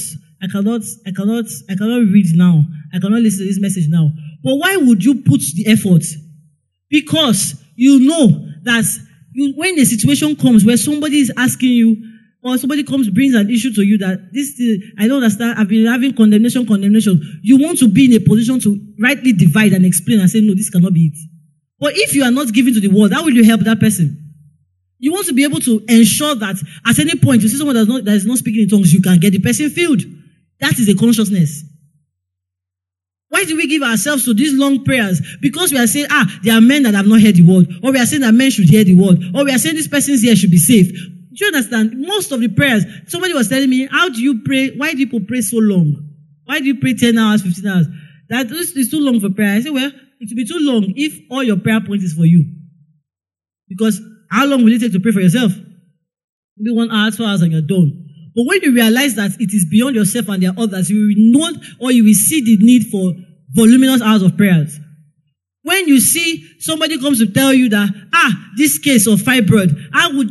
Speaker 1: read now. I cannot listen to this message now. But why would you put the effort? Because you know that when a situation comes where somebody is asking you, or somebody brings an issue to you that I don't understand, I've been having condemnation. You want to be in a position to rightly divide and explain and say, no, this cannot be it. But if you are not giving to the word, how will you help that person? You want to be able to ensure that at any point you see someone that is not speaking in tongues, you can get the person filled. That is a consciousness. Why do we give ourselves to these long prayers? Because we are saying, there are men that have not heard the word. Or we are saying that men should hear the word. Or we are saying this person's ear should be safe. Do you understand? Most of the prayers, somebody was telling me, how do you pray? Why do people pray so long? Why do you pray 10 hours, 15 hours? That is too long for prayer. I say, well, it will be too long if all your prayer points is for you. Because how long will it take to pray for yourself? Maybe 1 hour, 2 hours and you're done. But when you realize that it is beyond yourself and there are others, you will know or you will see the need for voluminous hours of prayers. When you see somebody comes to tell you that, this case of fibroid, I don't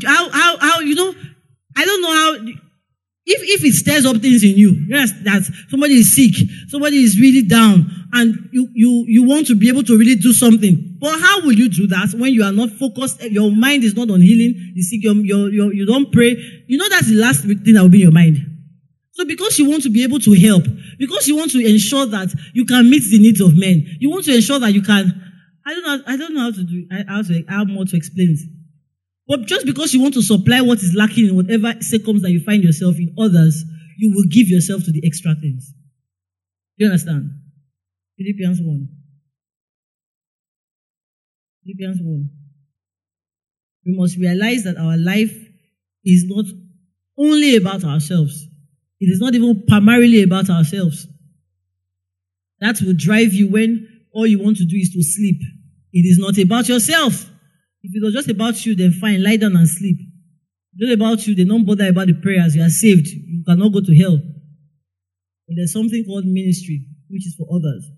Speaker 1: know how, if it stirs up things in you, yes, that somebody is sick, somebody is really down, and you want to be able to really do something. But how will you do that when you are not focused, your mind is not on healing the sick, you don't pray? You know that's the last thing that will be in your mind. So because you want to be able to help, because you want to ensure that you can meet the needs of men, you want to ensure that you can, I don't know how more to explain it. But just because you want to supply what is lacking in whatever circumstance that you find yourself in others, you will give yourself to the extra things. Do you understand? Philippians 1. Philippians 1. We must realize that our life is not only about ourselves. It is not even primarily about ourselves. That will drive you when all you want to do is to sleep. It is not about yourself. If it was just about you, then fine, lie down and sleep. If it's not about you, then don't bother about the prayers. You are saved. You cannot go to hell. But there's something called ministry, which is for others.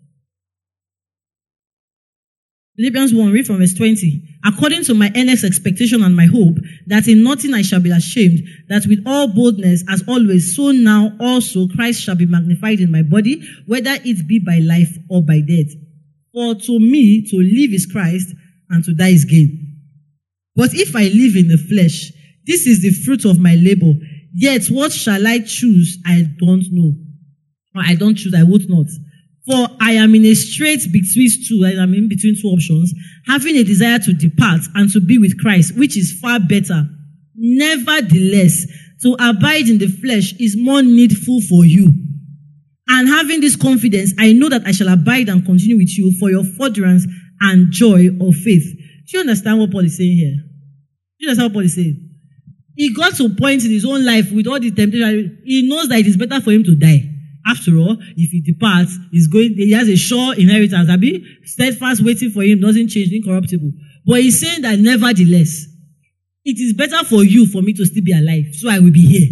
Speaker 1: Philippians 1, read from verse 20. According to my earnest expectation and my hope, that in nothing I shall be ashamed, that with all boldness, as always, so now also Christ shall be magnified in my body, whether it be by life or by death. For to me, to live is Christ, and to die is gain. But if I live in the flesh, this is the fruit of my labor. Yet what shall I choose? I don't know. Or I don't choose, I would not. For I am in a strait betwixt two, I am in between two options, having a desire to depart and to be with Christ, which is far better. Nevertheless, to abide in the flesh is more needful for you. And having this confidence, I know that I shall abide and continue with you for your furtherance and joy of faith. Do you understand what Paul is saying here? Do you understand what Paul is saying? He got to a point in his own life with all the temptation. He knows that it is better for him to die. After all, if he departs, he has a sure inheritance. Abi, steadfast waiting for him doesn't change, incorruptible. But he's saying that nevertheless, it is better for you for me to still be alive, so I will be here.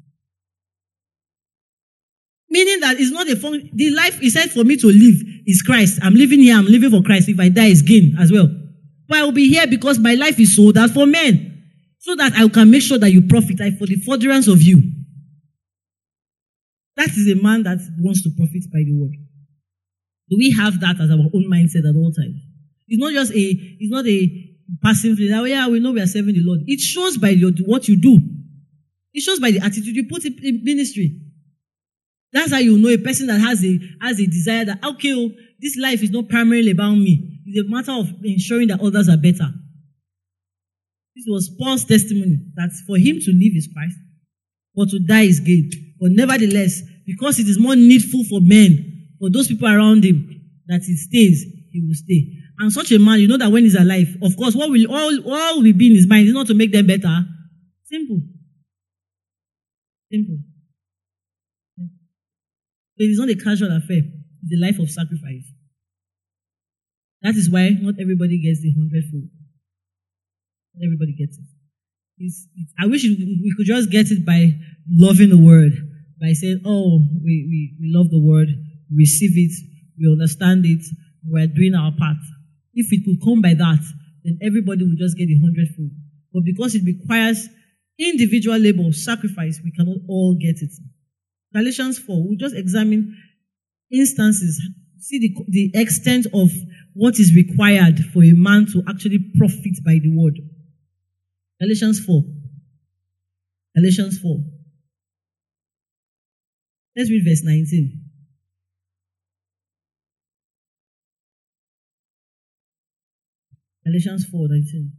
Speaker 1: Meaning that it's not the life he said for me to live is Christ. I'm living here, I'm living for Christ. If I die, it's gain as well. But I will be here because my life is sold out for men, so that I can make sure that you profit for the furtherance of you. That is a man that wants to profit by the word. Do we have that as our own mindset at all times? It's not a passive thing. Oh, yeah, we know we are serving the Lord. It shows by what you do. It shows by the attitude you put in ministry. That's how you know a person that has a desire that, okay, this life is not primarily about me. It's a matter of ensuring that others are better. This was Paul's testimony, that for him to live is Christ, but to die is gain. But nevertheless, because it is more needful for men, for those people around him, that he stays, he will stay. And such a man, you know that when he's alive, of course, what will all will be in his mind is not to make them better. Simple. Simple. It is not a casual affair. It's a life of sacrifice. That is why not everybody gets the 100-fold. Not everybody gets it. I wish we could just get it by loving the word, by saying, oh, we love the word, we receive it, we understand it, we're doing our part. If it could come by that, then everybody would just get the 100-fold. But because it requires individual labor, sacrifice, we cannot all get it. Galatians 4, we'll just examine instances, see the extent of what is required for a man to actually profit by the word. Galatians 4. Galatians 4. Let's read verse 19. Galatians 4:19.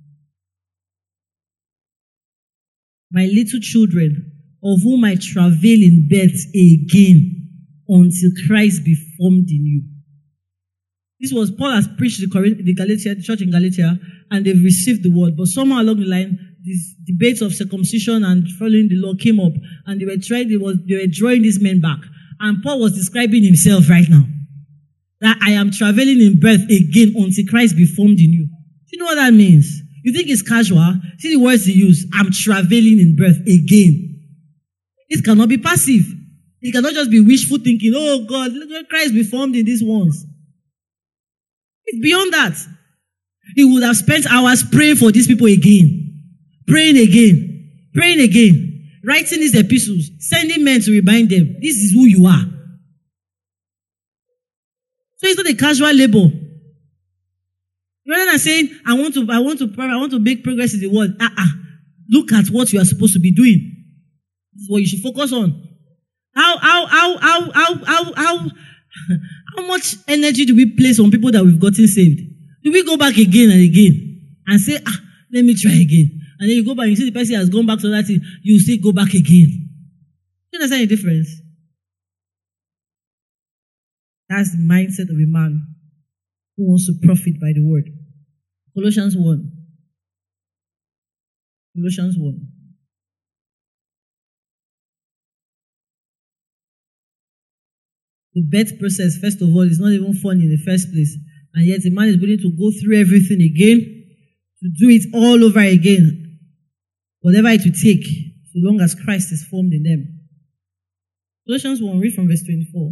Speaker 1: My little children, of whom I travail in birth again, until Christ be formed in you. This was Paul has preached the church in Galatia, and they've received the word. But somehow along the line, these debates of circumcision and following the law came up, and they were drawing these men back. And Paul was describing himself right now, that I am traveling in birth again until Christ be formed in you. Do you know what that means? You think it's casual? See the words he used. I'm traveling in birth again. It cannot be passive. It cannot just be wishful thinking. Oh God, let Christ be formed in these ones. It's beyond that. He would have spent hours praying for these people again. Praying again. Praying again. Writing these epistles. Sending men to remind them. This is who you are. So it's not a casual labor. Rather than saying, I want to make progress in the world. Look at what you are supposed to be doing. This is what you should focus on. How much energy do we place on people that we've gotten saved? Do we go back again and again and say, let me try again? And then you go back and you see the person has gone back to that thing, you still go back again. Do you understand the difference? That's the mindset of a man who wants to profit by the word. Colossians 1. Colossians 1. The birth process, first of all, is not even fun in the first place. And yet a man is willing to go through everything again, to do it all over again. Whatever it will take, so long as Christ is formed in them. Colossians 1, read from verse 24.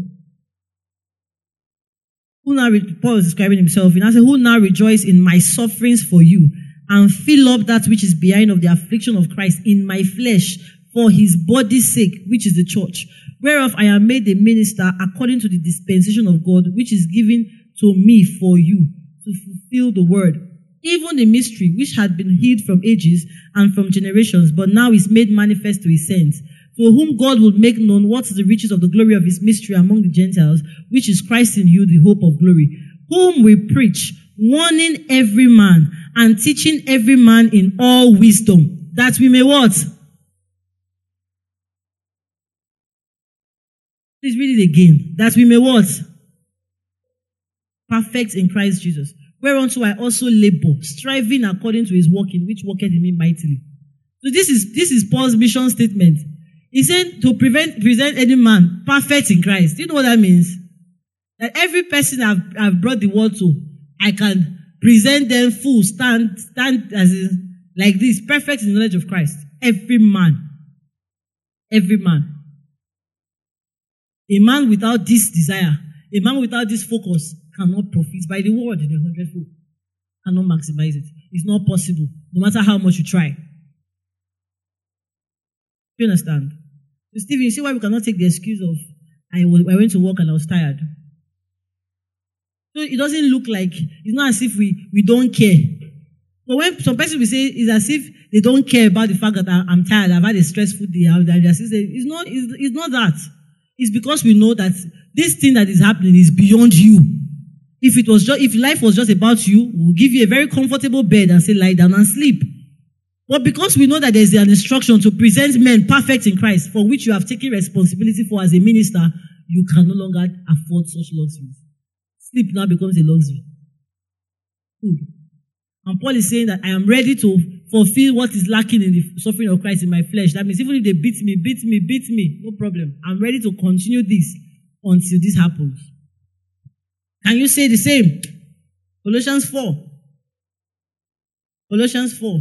Speaker 1: Paul is describing himself. He now says, who now rejoice in my sufferings for you, and fill up that which is behind of the affliction of Christ in my flesh, for his body's sake, which is the church, whereof I am made a minister according to the dispensation of God, which is given to me for you, to fulfill the word. Even the mystery which had been hid from ages and from generations, but now is made manifest to his saints, for whom God will make known what is the riches of the glory of his mystery among the Gentiles, which is Christ in you, the hope of glory, whom we preach, warning every man and teaching every man in all wisdom, that we may what? Please read it again. That we may what? Perfect in Christ Jesus. Whereunto I also labor, striving according to his working, which worketh in me mightily. So this is Paul's mission statement. He said to present any man perfect in Christ. Do you know what that means? That every person I've brought the word to, I can present them full, stand as in, like this, perfect in the knowledge of Christ. Every man. Every man. A man without this desire, a man without this focus cannot profit by the word in 100-fold. Cannot maximize it. It's not possible, no matter how much you try. Do you understand? So Stephen, you see why we cannot take the excuse of, I went to work and I was tired. So it doesn't look like, it's not as if we don't care. But when some person will say, it's as if they don't care about the fact that I'm tired, I've had a stressful day, it's not that. It's because we know that this thing that is happening is beyond you. If life was just about you, we'll give you a very comfortable bed and say, lie down and sleep. But because we know that there's an instruction to present men perfect in Christ, for which you have taken responsibility for as a minister, you can no longer afford such luxuries. Sleep now becomes a luxury. Food. And Paul is saying that I am ready to fulfill what is lacking in the suffering of Christ in my flesh. That means even if they beat me, no problem. I'm ready to continue this until this happens. Can you say the same? Colossians 4. Colossians 4.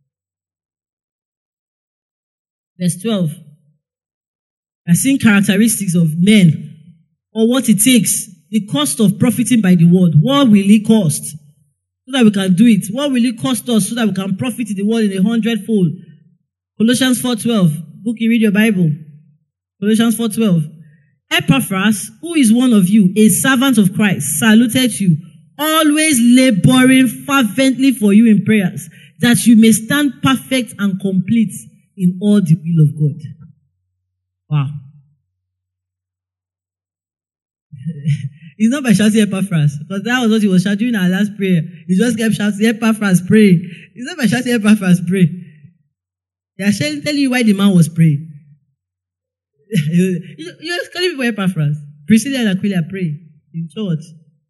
Speaker 1: Verse 12. I've seen characteristics of men, or what it takes, the cost of profiting by the word. What will it cost? So that we can do it. What will it cost us so that we can profit in the word in 100-fold? Colossians 4:12. Book, you read your Bible. Colossians 4:12. Epaphras, who is one of you, a servant of Christ, saluted you, always laboring fervently for you in prayers, that you may stand perfect and complete in all the will of God. Wow. It's not by shouting Epaphras, because that was what he was shouting in our last prayer. He just kept shouting Epaphras, pray. It's not by shouting Epaphras, pray. They are telling you why the man was praying. You're calling people Epaphras. Priscilla and Aquila pray in church.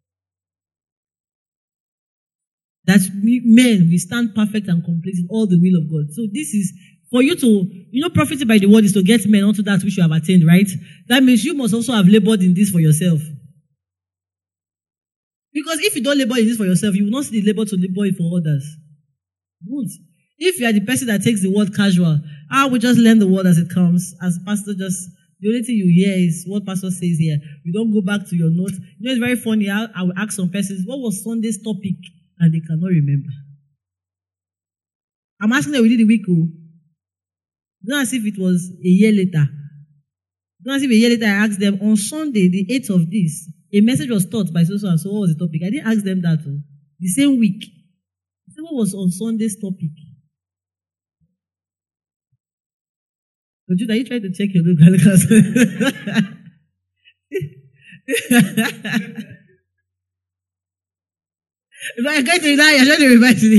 Speaker 1: That men, we stand perfect and complete in all the will of God. So this is for you to, profiting by the word is to get men onto that which you have attained, right? That means you must also have labored in this for yourself. Because if you don't labor in this for yourself, you will not see the labor to labor it for others. You won't. If you are the person that takes the word casual, we just learn the word as it comes. As pastor, the only thing you hear is what pastor says here. You don't go back to your notes. It's very funny. I will ask some persons, what was Sunday's topic? And they cannot remember. I'm asking them within the week. Not as if it was a year later. Not as if a year later I asked them, on Sunday, the 8th of this, a message was taught by so and so. What was the topic? I didn't ask them that. The same week. I said, what was on Sunday's topic? So, Jude, are you trying to check your local class? If I get to that, you're trying to revise it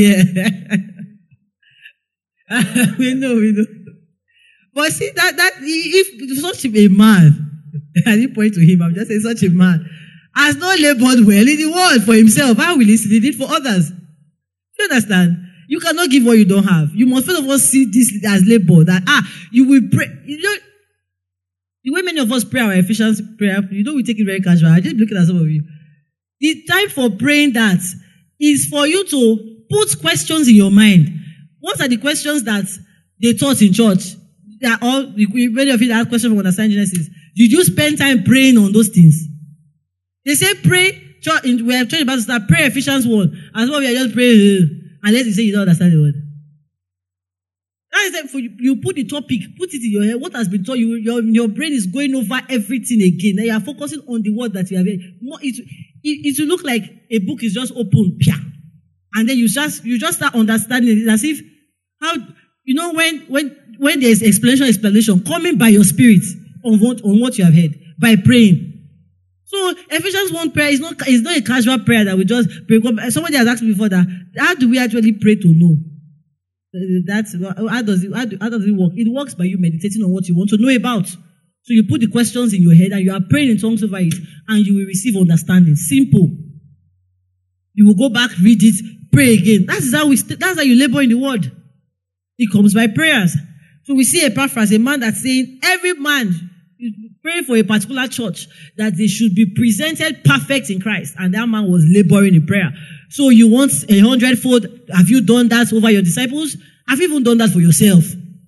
Speaker 1: here. We know. But see, that if such a man, I didn't point to him, I'm just saying such a man, has not labored well in the world for himself, how will he see it for others? You understand? You cannot give what you don't have. You must first of all see this as labor, that you will pray. The way many of us pray our Ephesians prayer, we take it very casual. I just looking at some of you. The time for praying that is for you to put questions in your mind. What are the questions that they taught in church? They are all, many of you that ask questions from Understand Genesis. Did you spend time praying on those things? They say pray, we have church about to start, pray Ephesians 1. As well, we are just praying, unless you say you don't understand the word. That is like for you put the topic, put it in your head, what has been taught, your brain is going over everything again. Then you are focusing on the word that you have. It will look like a book is just open, and then you just start understanding it as if, when when there is explanation coming by your spirit on what you have heard, by praying. So Ephesians 1 prayer is not a casual prayer that we just pray. Somebody has asked me before that, how do we actually pray to know? How does it work? It works by you meditating on what you want to know about. So you put the questions in your head and you are praying in tongues over it, and you will receive understanding. Simple. You will go back, read it, pray again. That's how you labor in the word. It comes by prayers. So we see Epaphras, a man that's saying every man pray for a particular church that they should be presented perfect in Christ. And that man was laboring in prayer. So you want 100-fold. Have you done that over your disciples? Have you even done that for yourself?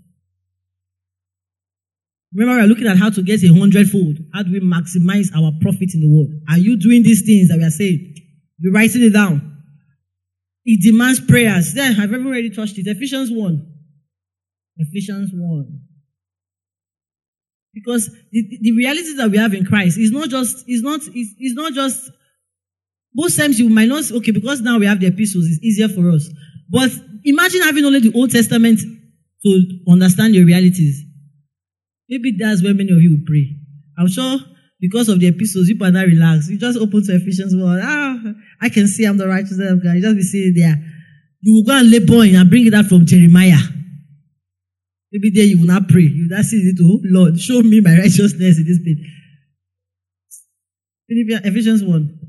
Speaker 1: Remember, we're looking at how to get 100-fold. How do we maximize our profit in the world? Are you doing these things that we are saying? You're writing it down. It demands prayers. Then, I've already touched it. Ephesians 1. Ephesians 1. Because the reality that we have in Christ is not just, most times you might not, okay, because now we have the epistles, it's easier for us. But imagine having only the Old Testament to understand your realities. Maybe that's where many of you will pray. I'm sure because of the epistles, you are not relaxed. You just open to Ephesians 1. I can see I'm the righteousness of God. You just be sitting there. You will go and labor and bring it out from Jeremiah. Maybe there you will not pray. You will not see it. Oh, Lord, show me my righteousness in this bit. Ephesians 1.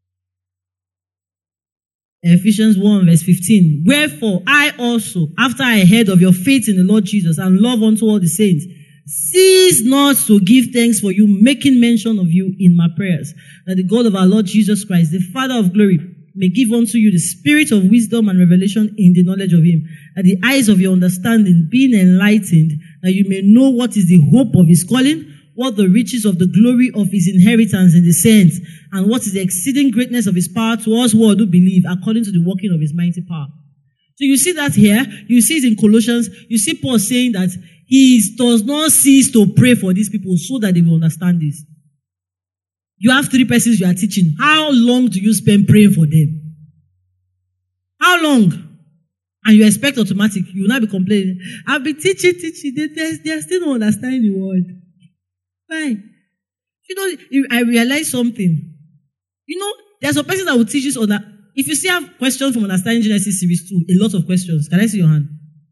Speaker 1: Ephesians 1 verse 15. Wherefore, I also, after I heard of your faith in the Lord Jesus and love unto all the saints, cease not to give thanks for you, making mention of you in my prayers, that the God of our Lord Jesus Christ, the Father of glory, may give unto you the spirit of wisdom and revelation in the knowledge of him, that the eyes of your understanding being enlightened, that you may know what is the hope of his calling, what the riches of the glory of his inheritance in the saints, and what is the exceeding greatness of his power to us who do believe, according to the working of his mighty power. So you see that here, you see it in Colossians, you see Paul saying that he does not cease to pray for these people so that they will understand this. You have 3 persons you are teaching. How long do you spend praying for them? How long? And you expect automatic. You will not be complaining. I've been teaching. They are still not understanding the word. Fine. You know, I realized something. You know, there's a person that will teach you on that. If you still have questions from Understanding Genesis Series 2, a lot of questions. Can I see your hand?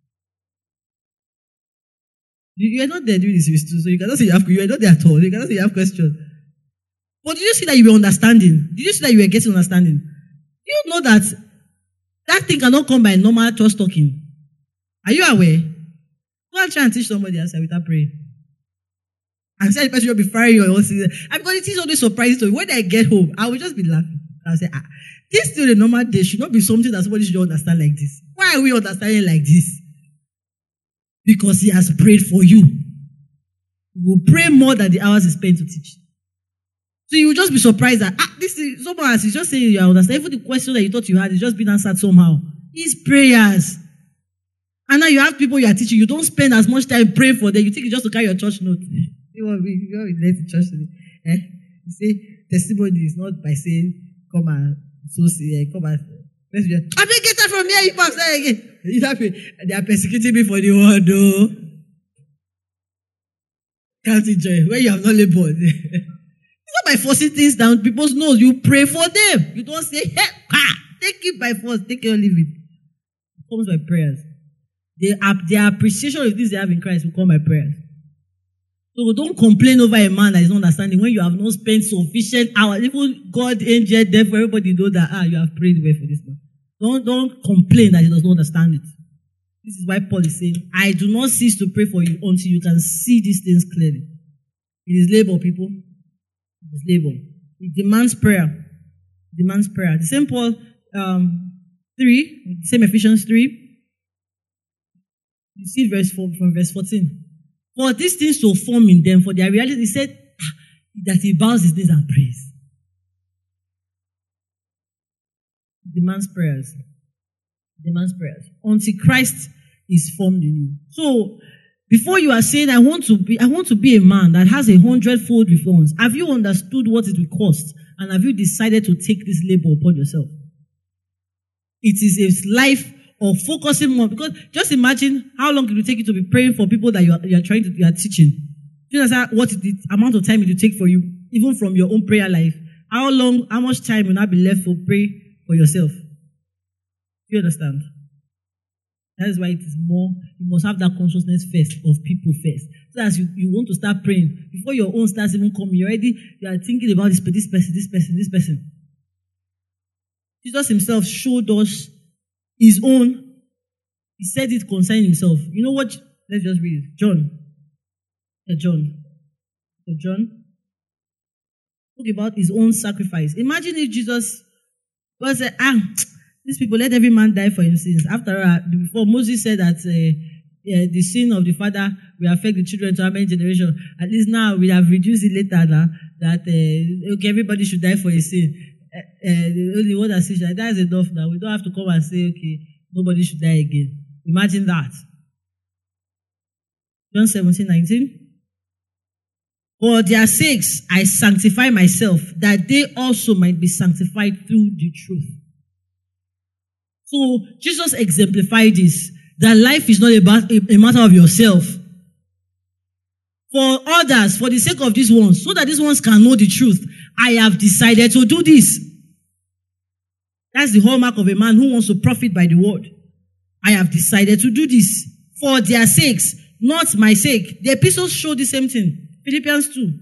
Speaker 1: You are not there doing this Series 2, so you cannot say you are not there at all. You cannot say you have questions. But did you see that you were understanding? Did you see that you were getting understanding? Do you know that that thing cannot come by normal trust talking? Are you aware? Go and try and teach somebody else without praying. And say the person will be firing your own season. I'm going to teach all these surprises to you. When I get home, I will just be laughing. I'll say, this still a normal day should not be something that somebody should understand like this. Why are we understanding like this? Because he has prayed for you. He will pray more than the hours he spent to teach. So you will just be surprised that this is someone else is just saying you understand. Even the question that you thought you had is just being answered somehow. It's prayers. And now you have people you are teaching. You don't spend as much time praying for them. You think you just to carry your church note. You want to let the church note. You say testimony is not by saying come and come and let's be. I may get that from here. You pass that again. You have they are persecuting me for the word though. Can't enjoy when you have not labored. It's not by forcing things down people's nose. You pray for them. You don't say, hey, take it by force, take it or leave it. It comes by prayers. Their appreciation of things they have in Christ will come by prayers. So don't complain over a man that is not understanding when you have not spent sufficient hours. Even God, angel, devil, everybody know that you have prayed well for this man. Don't complain that he does not understand it. This is why Paul is saying, I do not cease to pray for you until you can see these things clearly. It is labor, people. It is labor. It demands prayer. It demands prayer. The same Paul 3, the same Ephesians 3. You see from verse 14. For these things to form in them, for their reality, he said that he bows his knees and prays. It demands prayers. It demands prayers. Until Christ is formed in you. So, before you are saying, I want to be a man that has 100-fold reforms, have you understood what it will cost? And have you decided to take this labor upon yourself? It is a life or focusing more. Because just imagine how long it will take you to be praying for people that you are teaching. Do you understand what the amount of time it will take for you, even from your own prayer life? How much time will not be left for pray for yourself? Do you understand? That is why it is more, you must have that consciousness first, of people first. So as you want to start praying, before your own starts even coming, you are thinking about this person. Jesus himself showed us his own. He said it concerning himself. You know what? Let's just read it. John. John spoke about his own sacrifice. Imagine if Jesus was said, these people, let every man die for his sins. After all, before Moses said that the sin of the father will affect the children to how many generations. At least now we have reduced it later now that okay, everybody should die for his sin. The only one that says that is enough now. We don't have to come and say, okay, nobody should die again. Imagine that. John 17:19. For their sakes I sanctify myself, that they also might be sanctified through the truth. So Jesus exemplified this, that life is not about a matter of yourself. For others, for the sake of these ones, so that these ones can know the truth, I have decided to do this. That's the hallmark of a man who wants to profit by the word. I have decided to do this for their sakes, not my sake. The epistles show the same thing. Philippians 2.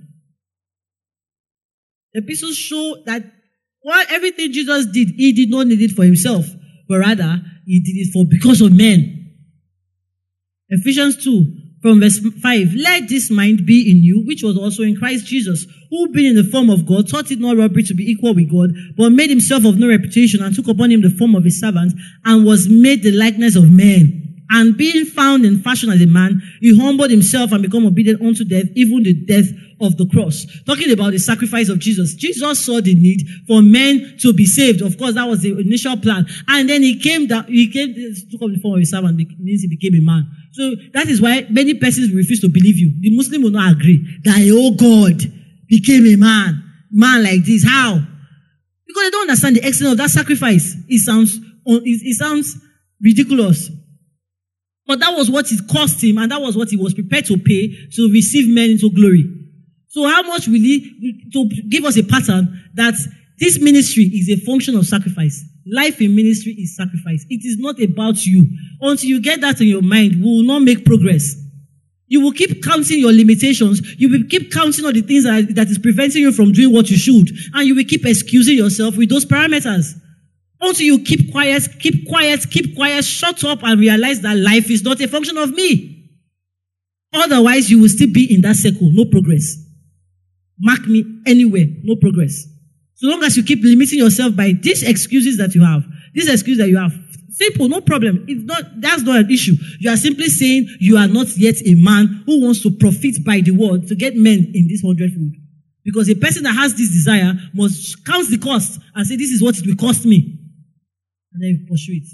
Speaker 1: The epistles show that everything Jesus did, he did not need it for himself, but rather he did it because of men. Ephesians 2 from verse 5. Let this mind be in you, which was also in Christ Jesus, who being in the form of God, thought it not robbery to be equal with God, but made himself of no reputation, and took upon him the form of a servant, and was made the likeness of men. And being found in fashion as a man, he humbled himself and became obedient unto death, even the death of the cross. Talking about the sacrifice of Jesus. Jesus saw the need for men to be saved. Of course, that was the initial plan. And then he took up the form of a servant, means he became a man. So that is why many persons refuse to believe you. The Muslim will not agree that, oh God, became a man like this. How? Because they don't understand the extent of that sacrifice. It sounds ridiculous. But that was what it cost him, and that was what he was prepared to pay to receive men into glory. So how much will he, to give us a pattern that this ministry is a function of sacrifice. Life in ministry is sacrifice. It is not about you. Until you get that in your mind, we will not make progress. You will keep counting your limitations. You will keep counting all the things that is preventing you from doing what you should. And you will keep excusing yourself with those parameters. Until you keep quiet, shut up and realize that life is not a function of me. Otherwise, you will still be in that circle, no progress. Mark me anywhere, no progress. So long as you keep limiting yourself by these excuses that you have, simple, no problem. That's not an issue. You are simply saying you are not yet a man who wants to profit by the word to get men in this 100-fold. Because a person that has this desire must count the cost and say, this is what it will cost me. And then you pursue it.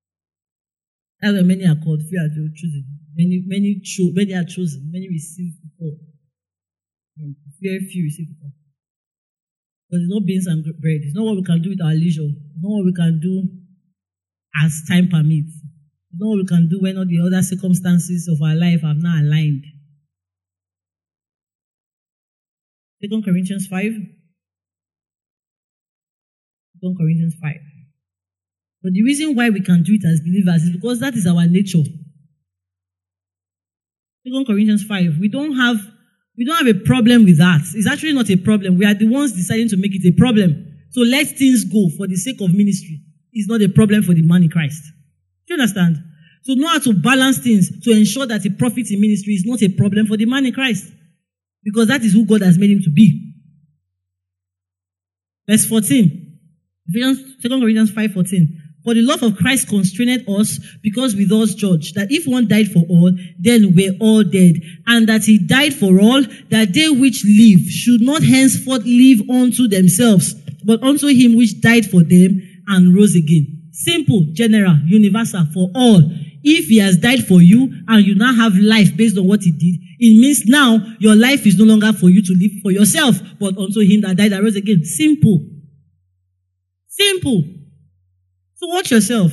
Speaker 1: That's why many are called, few are chosen. Many are chosen. Many receive before. Very few receive before. But it's not beans and bread. It's not what we can do with our leisure. It's not what we can do as time permits. It's not what we can do when all the other circumstances of our life have not aligned. 2 Corinthians 5. 2 Corinthians 5. But the reason why we can do it as believers is because that is our nature. 2 Corinthians 5. We don't have a problem with that. It's actually not a problem. We are the ones deciding to make it a problem. So let things go for the sake of ministry. It's not a problem for the man in Christ. Do you understand? So know how to balance things to ensure that the profit in ministry is not a problem for the man in Christ. Because that is who God has made him to be. Verse 14. 2 Corinthians 5:14. For the love of Christ constrained us, because we thus judge that if one died for all, then we're all dead. And that he died for all, that they which live should not henceforth live unto themselves, but unto him which died for them and rose again. Simple, general, universal, for all. If he has died for you and you now have life based on what he did, it means now your life is no longer for you to live for yourself, but unto him that died and rose again. Simple. Simple. So watch yourself.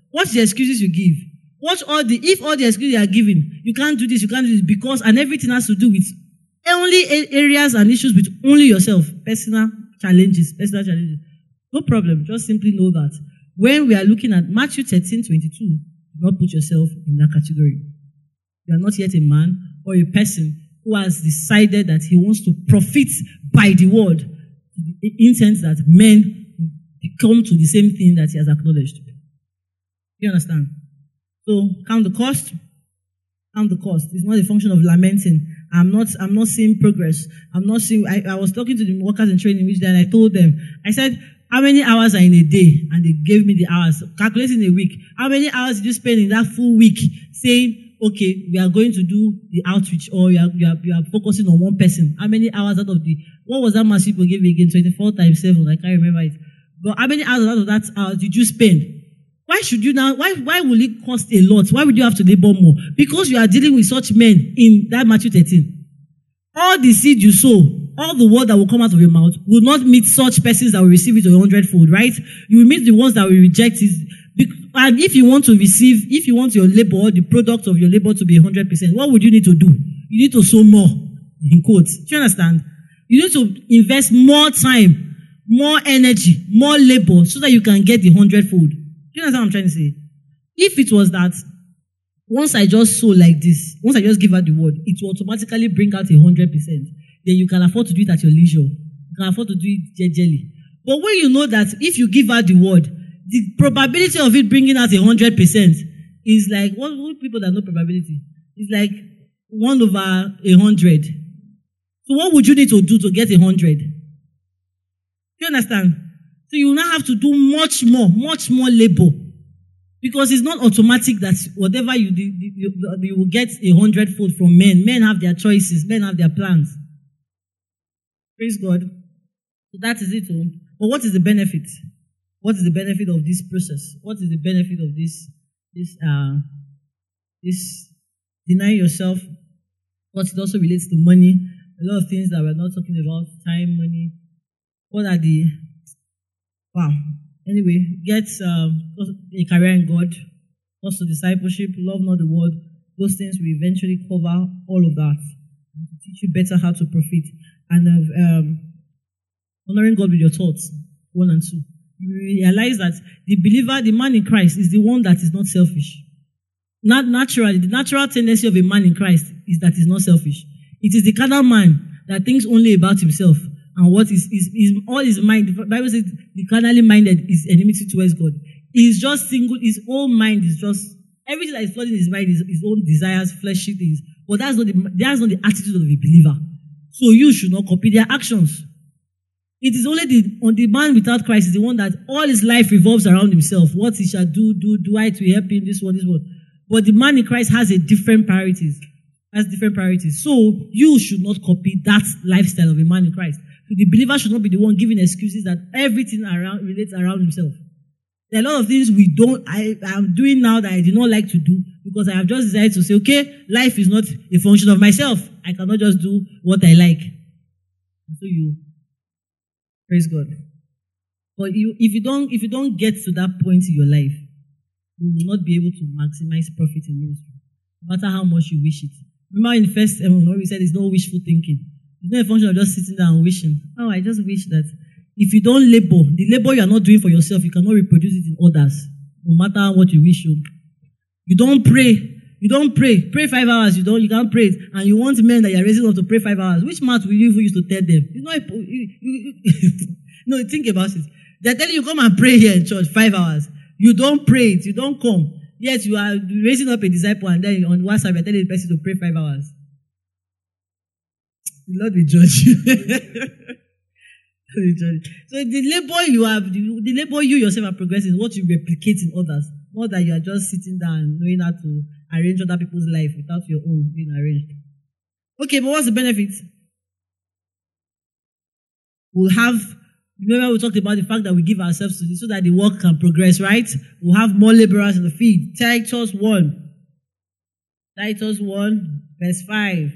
Speaker 1: What's the excuses you give? If all the excuses you are giving, you can't do this, because, and everything has to do with only areas and issues with only yourself, personal challenges. No problem. Just simply know that when we are looking at Matthew 13:22, do not put yourself in that category. You are not yet a man or a person who has decided that he wants to profit by the word to the intent that men come to the same thing that he has acknowledged. You understand? So count the cost. Count the cost. It's not a function of lamenting. I'm not seeing progress. I was talking to the workers in training which day, and I told them, I said, how many hours are in a day? And they gave me the hours. Calculating a week. How many hours did you spend in that full week saying, okay, we are going to do the outreach, or you are focusing on one person? How many hours out of what was that mass people gave me again? 24 times 7. I can't remember it. But how many hours out of that hour did you spend? Why should you now, why will it cost a lot? Why would you have to labor more? Because you are dealing with such men in that Matthew 13. All the seed you sow, all the word that will come out of your mouth will not meet such persons that will receive it 100-fold, right? You will meet the ones that will reject it. And if you want your labor, or the product of your labor to be 100%, what would you need to do? You need to sow more, in quotes. Do you understand? You need to invest more time, more energy, more labor, so that you can get the 100-fold. Do you understand what I'm trying to say? If it was that, once I just sow like this, once I just give out the word, it will automatically bring out 100%. Then you can afford to do it at your leisure. You can afford to do it gently. But when you know that if you give out the word, the probability of it bringing out 100% is like, what people that know probability? It's like 1/100. So what would you need to do to get 100? Do you understand? So you will now have to do much more labor. Because it's not automatic that whatever you do, you will get 100-fold from men. Men have their choices. Men have their plans. Praise God. So that is it. But what is the benefit? What is the benefit of this process? What is the benefit of this denying yourself? Because it also relates to money. A lot of things that we're not talking about. Time, money. What are the... Wow. Anyway, get a career in God, also discipleship, love not the world. Those things will eventually cover all of that and to teach you better how to profit. And honoring God with your thoughts, 1 and 2. You realize that the believer, the man in Christ, is the one that is not selfish. Not naturally, the natural tendency of a man in Christ is that he's not selfish. It is the carnal man that thinks only about himself. And what is all his mind. The Bible says the carnally minded is enmity towards God. He's just single, his own mind is just, everything that is flooding his mind is his own desires, fleshy things. But that's not the attitude of a believer. So you should not copy their actions. It is only the man without Christ is the one that all his life revolves around himself. What he shall do I to help him, this one. But the man in Christ has different priorities. So you should not copy that lifestyle of a man in Christ. So the believer should not be the one giving excuses that everything relates around himself. There are a lot of things I'm doing now that I did not like to do because I have just decided to say, okay, life is not a function of myself. I cannot just do what I like. So you praise God. But if you don't get to that point in your life, you will not be able to maximize profit in ministry, no matter how much you wish it. Remember in the first we said it's no wishful thinking. It's not a function of just sitting down and wishing. Oh, I just wish that if you don't labor, the labor you are not doing for yourself, you cannot reproduce it in others, no matter what you wish. You don't pray. Pray 5 hours. You can't pray it. And you want men that you are raising up to pray 5 hours. Which mouth will you even use to tell them? No, think about it. They're telling you come and pray here in church 5 hours. You don't pray it. You don't come. Yet you are raising up a disciple and then on WhatsApp you're telling the person to pray 5 hours. The Lord will judge you. So the labor you yourself are progressing is what you replicate in others. Not that you are just sitting down and knowing how to arrange other people's life without your own being arranged. Okay, but what's the benefit? Remember we talked about the fact that we give ourselves to this so that the work can progress, right? We'll have more laborers in the field. Titus 1 verse 5.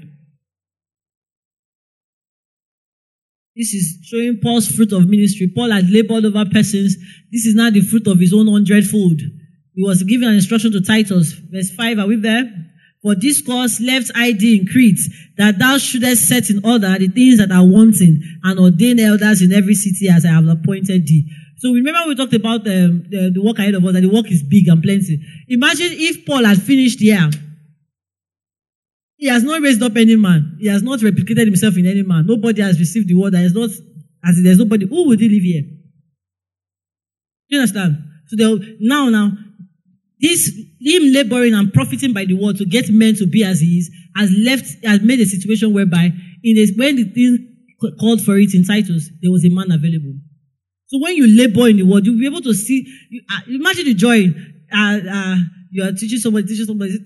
Speaker 1: This is showing Paul's fruit of ministry. Paul had labored over persons. This is now the fruit of his own 100-fold. He was given an instruction to Titus. Verse 5, are we there? For this cause left I thee in Crete, that thou shouldest set in order the things that are wanting, and ordain elders in every city as I have appointed thee. So remember we talked about the work ahead of us, that the work is big and plenty. Imagine if Paul had finished here. He has not raised up any man. He has not replicated himself in any man. Nobody has received the word. There's nobody. Who would he live here? Do you understand? So now, this him laboring and profiting by the word to get men to be as he is has made a situation whereby when the thing called for it in Titus, there was a man available. So when you labor in the word, you'll be able to see. Imagine the joy. You are teaching somebody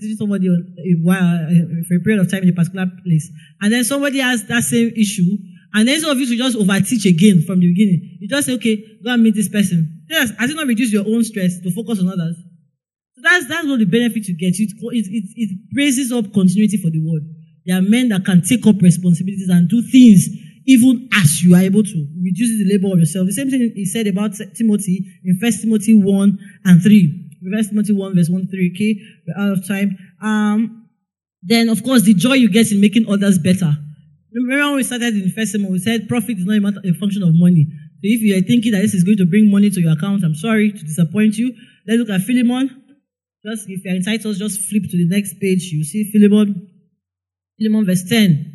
Speaker 1: for a period of time in a particular place, and then somebody has that same issue, and then instead of you to just overteach again from the beginning, you just say, "Okay, go and meet this person." Yes, has it not reduced your own stress to focus on others? So that's what the benefit you get. It raises up continuity for the word. There are men that can take up responsibilities and do things even as you are able to. Reduces the labor of yourself. The same thing he said about Timothy in 1 Timothy 1 and 3. 1 Timothy 1 verse 1 to 3, okay? We're out of time. Then, of course, the joy you get in making others better. Remember when we started in 1 Timothy, we said profit is not a function of money. So if you are thinking that this is going to bring money to your account, I'm sorry to disappoint you. Let's look at Philemon. Just if you're in Titus, just flip to the next page. You see Philemon verse 10.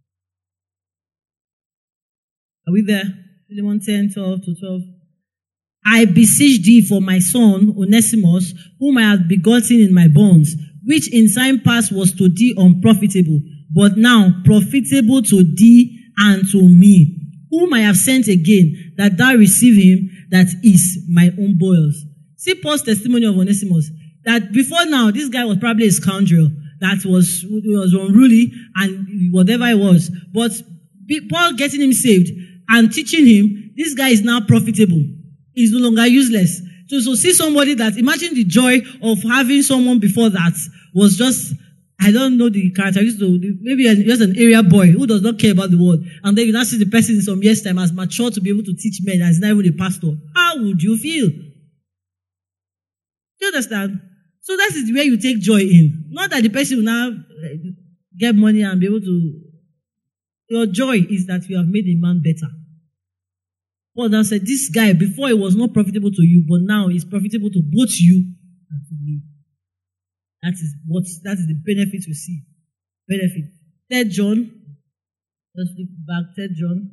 Speaker 1: Are we there? Philemon 10, 12 to 12. I beseech thee for my son, Onesimus, whom I have begotten in my bonds, which in time past was to thee unprofitable, but now profitable to thee and to me, whom I have sent again, that thou receive him that is my own boils. See Paul's testimony of Onesimus, that before now, this guy was probably a scoundrel, that was unruly and whatever it was. But Paul getting him saved and teaching him, this guy is now profitable. He's no longer useless. So see somebody that, imagine the joy of having someone before that was just, I don't know the characteristics, maybe just an area boy who does not care about the world. And then you now see the person in some years' time has matured to be able to teach men and is not even a pastor. How would you feel? Do you understand? So that is where you take joy in. Not that the person will now get money and be able to. Your joy is that you have made a man better. Paul now said, this guy, before it was not profitable to you, but now it's profitable to both you and to me. That is the benefit we see. Benefit. 3 John. Let's flip back. 3 John.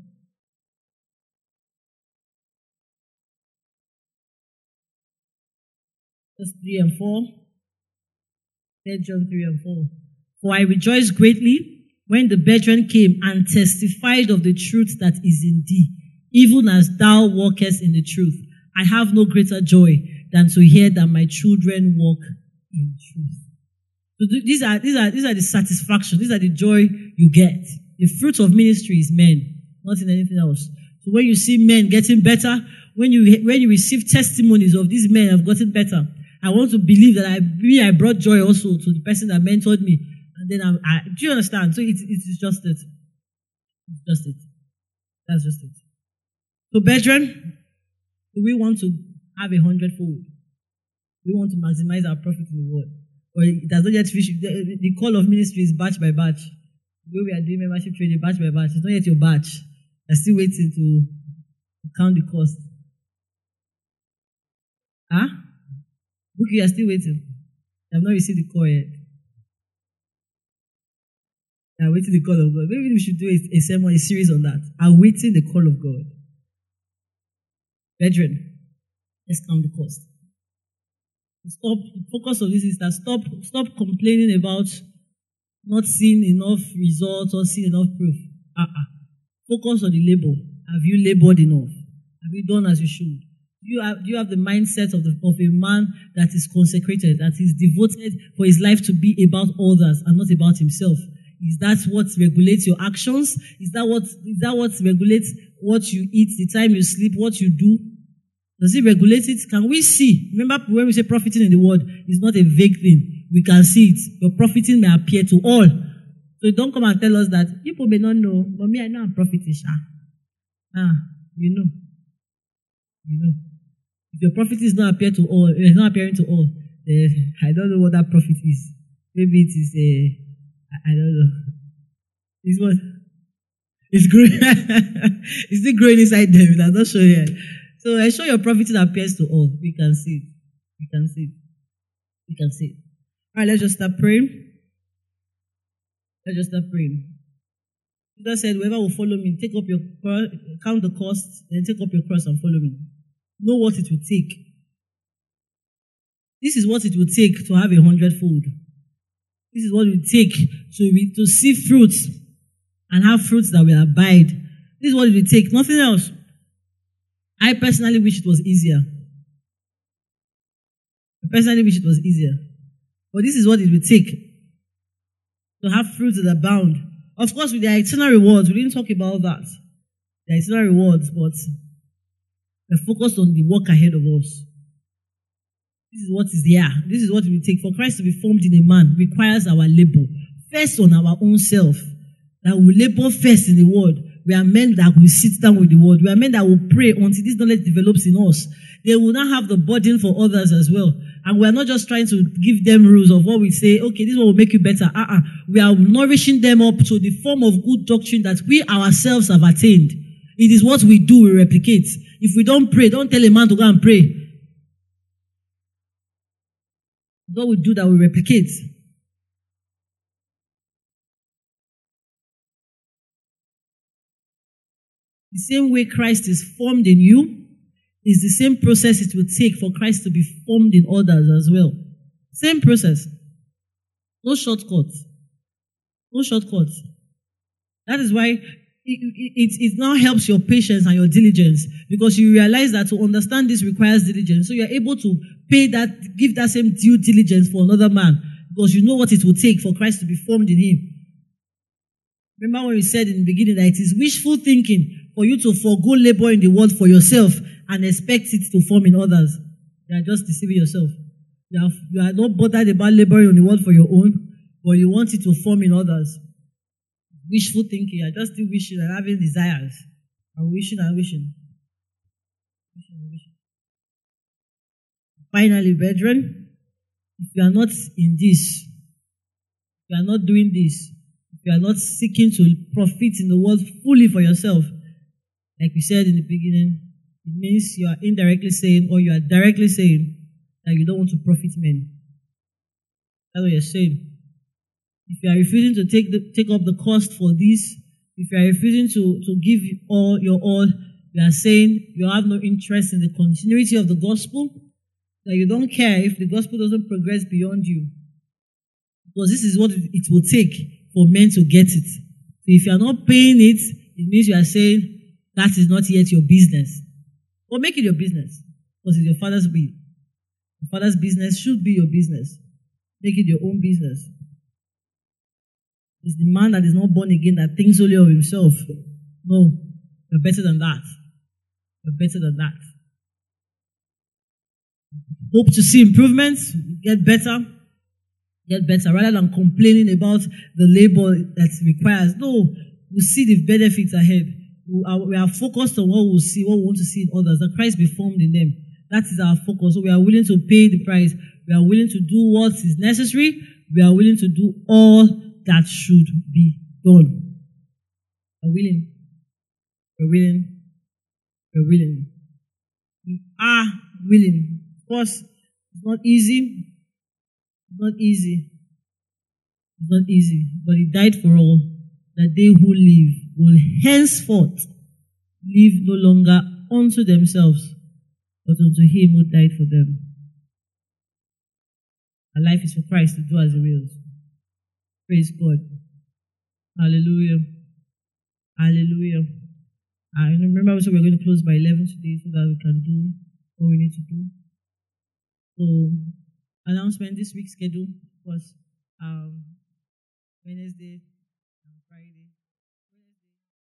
Speaker 1: Verse 3 and 4. 3 John 3 and 4. For I rejoiced greatly when the brethren came and testified of the truth that is in thee, even as thou walkest in the truth. I have no greater joy than to hear that my children walk in truth. So these are the satisfaction. These are the joy you get. The fruit of ministry is men, not in anything else. So when you see men getting better, when you receive testimonies of these men have gotten better, I want to believe that I brought joy also to the person that mentored me. And then do you understand? So it's just it. It's just it. That's just it. So, brethren, do we want to have 100-fold? We want to maximize our profit in the world. Or it has not yet finished. The call of ministry is batch by batch. The way we are doing membership training, batch by batch. It's not yet your batch. You're still waiting to count the cost. Huh? Bookie, you are still waiting. You have not received the call yet. You are waiting the call of God. Maybe we should do a sermon, a series on that. Awaiting the call of God. Brethren, let's count the cost. Stop. The focus of this is that stop complaining about not seeing enough results or seeing enough proof. Focus on the labor. Have you labored enough? Have you done as you should? Do you have the mindset of a man that is consecrated, that is devoted for his life to be about others and not about himself? Is that what regulates your actions? Is that what regulates what you eat, the time you sleep, what you do? Does it regulate it? Can we see? Remember when we say profiting in the word, it's not a vague thing. We can see it. Your profiting may appear to all. So don't come and tell us that people may not know, but me, I know I'm profiting. You know. If your profit is not appearing to all, I don't know what that prophet is. Maybe it is I don't know. It's what? It's growing. It's still growing inside them. It has not shown yet. So ensure your prophecy appears to all. We can see it. We can see it. We can see it. All right, let's just start praying. Let's just start praying. Jesus said, whoever will follow me, take up your cross, count the cost, then take up your cross and follow me. Know what it will take. This is what it will take to have 100-fold. This is what it will take to see fruits and have fruits that will abide. This is what it will take, nothing else. I personally wish it was easier. But this is what it will take to have fruits that abound. Of course, with the eternal rewards, we didn't talk about that. The eternal rewards, but we're focused on the work ahead of us. This is what is there. This is what it will take. For Christ to be formed in a man requires our labor. First on our own self. That we labor first in the word. We are men that will sit down with the word. We are men that will pray until this knowledge develops in us. They will not have the burden for others as well. And we are not just trying to give them rules of what we say, okay, this one will make you better. We are nourishing them up to the form of good doctrine that we ourselves have attained. It is what we do, we replicate. If we don't pray, don't tell a man to go and pray. What we do that we replicate. The same way Christ is formed in you is the same process it will take for Christ to be formed in others as well. Same process. No shortcuts. No shortcuts. That is why it now helps your patience and your diligence, because you realize that to understand this requires diligence. So you're able to give that same due diligence for another man, because you know what it will take for Christ to be formed in him. Remember when we said in the beginning that it is wishful thinking for you to forego labor in the world for yourself and expect it to form in others. You are just deceiving yourself. You are not bothered about laboring in the world for your own, but you want it to form in others. Wishful thinking. I just still wishing and having desires. I'm wishing and wishing. Finally, brethren, if you are not in this, if you are not doing this, if you are not seeking to profit in the world fully for yourself, like we said in the beginning, it means you are indirectly saying or you are directly saying that you don't want to profit men. That's what you're saying. If you are refusing to take up the cost for this, if you are refusing to give your all, you are saying you have no interest in the continuity of the gospel, that you don't care if the gospel doesn't progress beyond you. Because this is what it will take for men to get it. So if you are not paying it, it means you are saying that is not yet your business. Or make it your business, because it's your father's will. Your father's business should be your business. Make it your own business. It's the man that is not born again that thinks only of himself. No, you're better than that. You're better than that. Hope to see improvements, get better, rather than complaining about the labor that requires. No, we see the benefits ahead. We are focused on what we see, what we want to see in others, that Christ be formed in them. That is our focus. So we are willing to pay the price. We are willing to do what is necessary. We are willing to do all that should be done. We're willing. We're willing. We're willing. We are willing. Of course, it's not easy. It's not easy. It's not easy. But He died for all, that they who live will henceforth live no longer unto themselves, but unto Him who died for them. Our life is for Christ to do as He wills. Praise God. Hallelujah. Hallelujah. I remember also we're going to close by 11 today so that we can do what we need to do. So, announcement this week's schedule was Wednesday and Friday.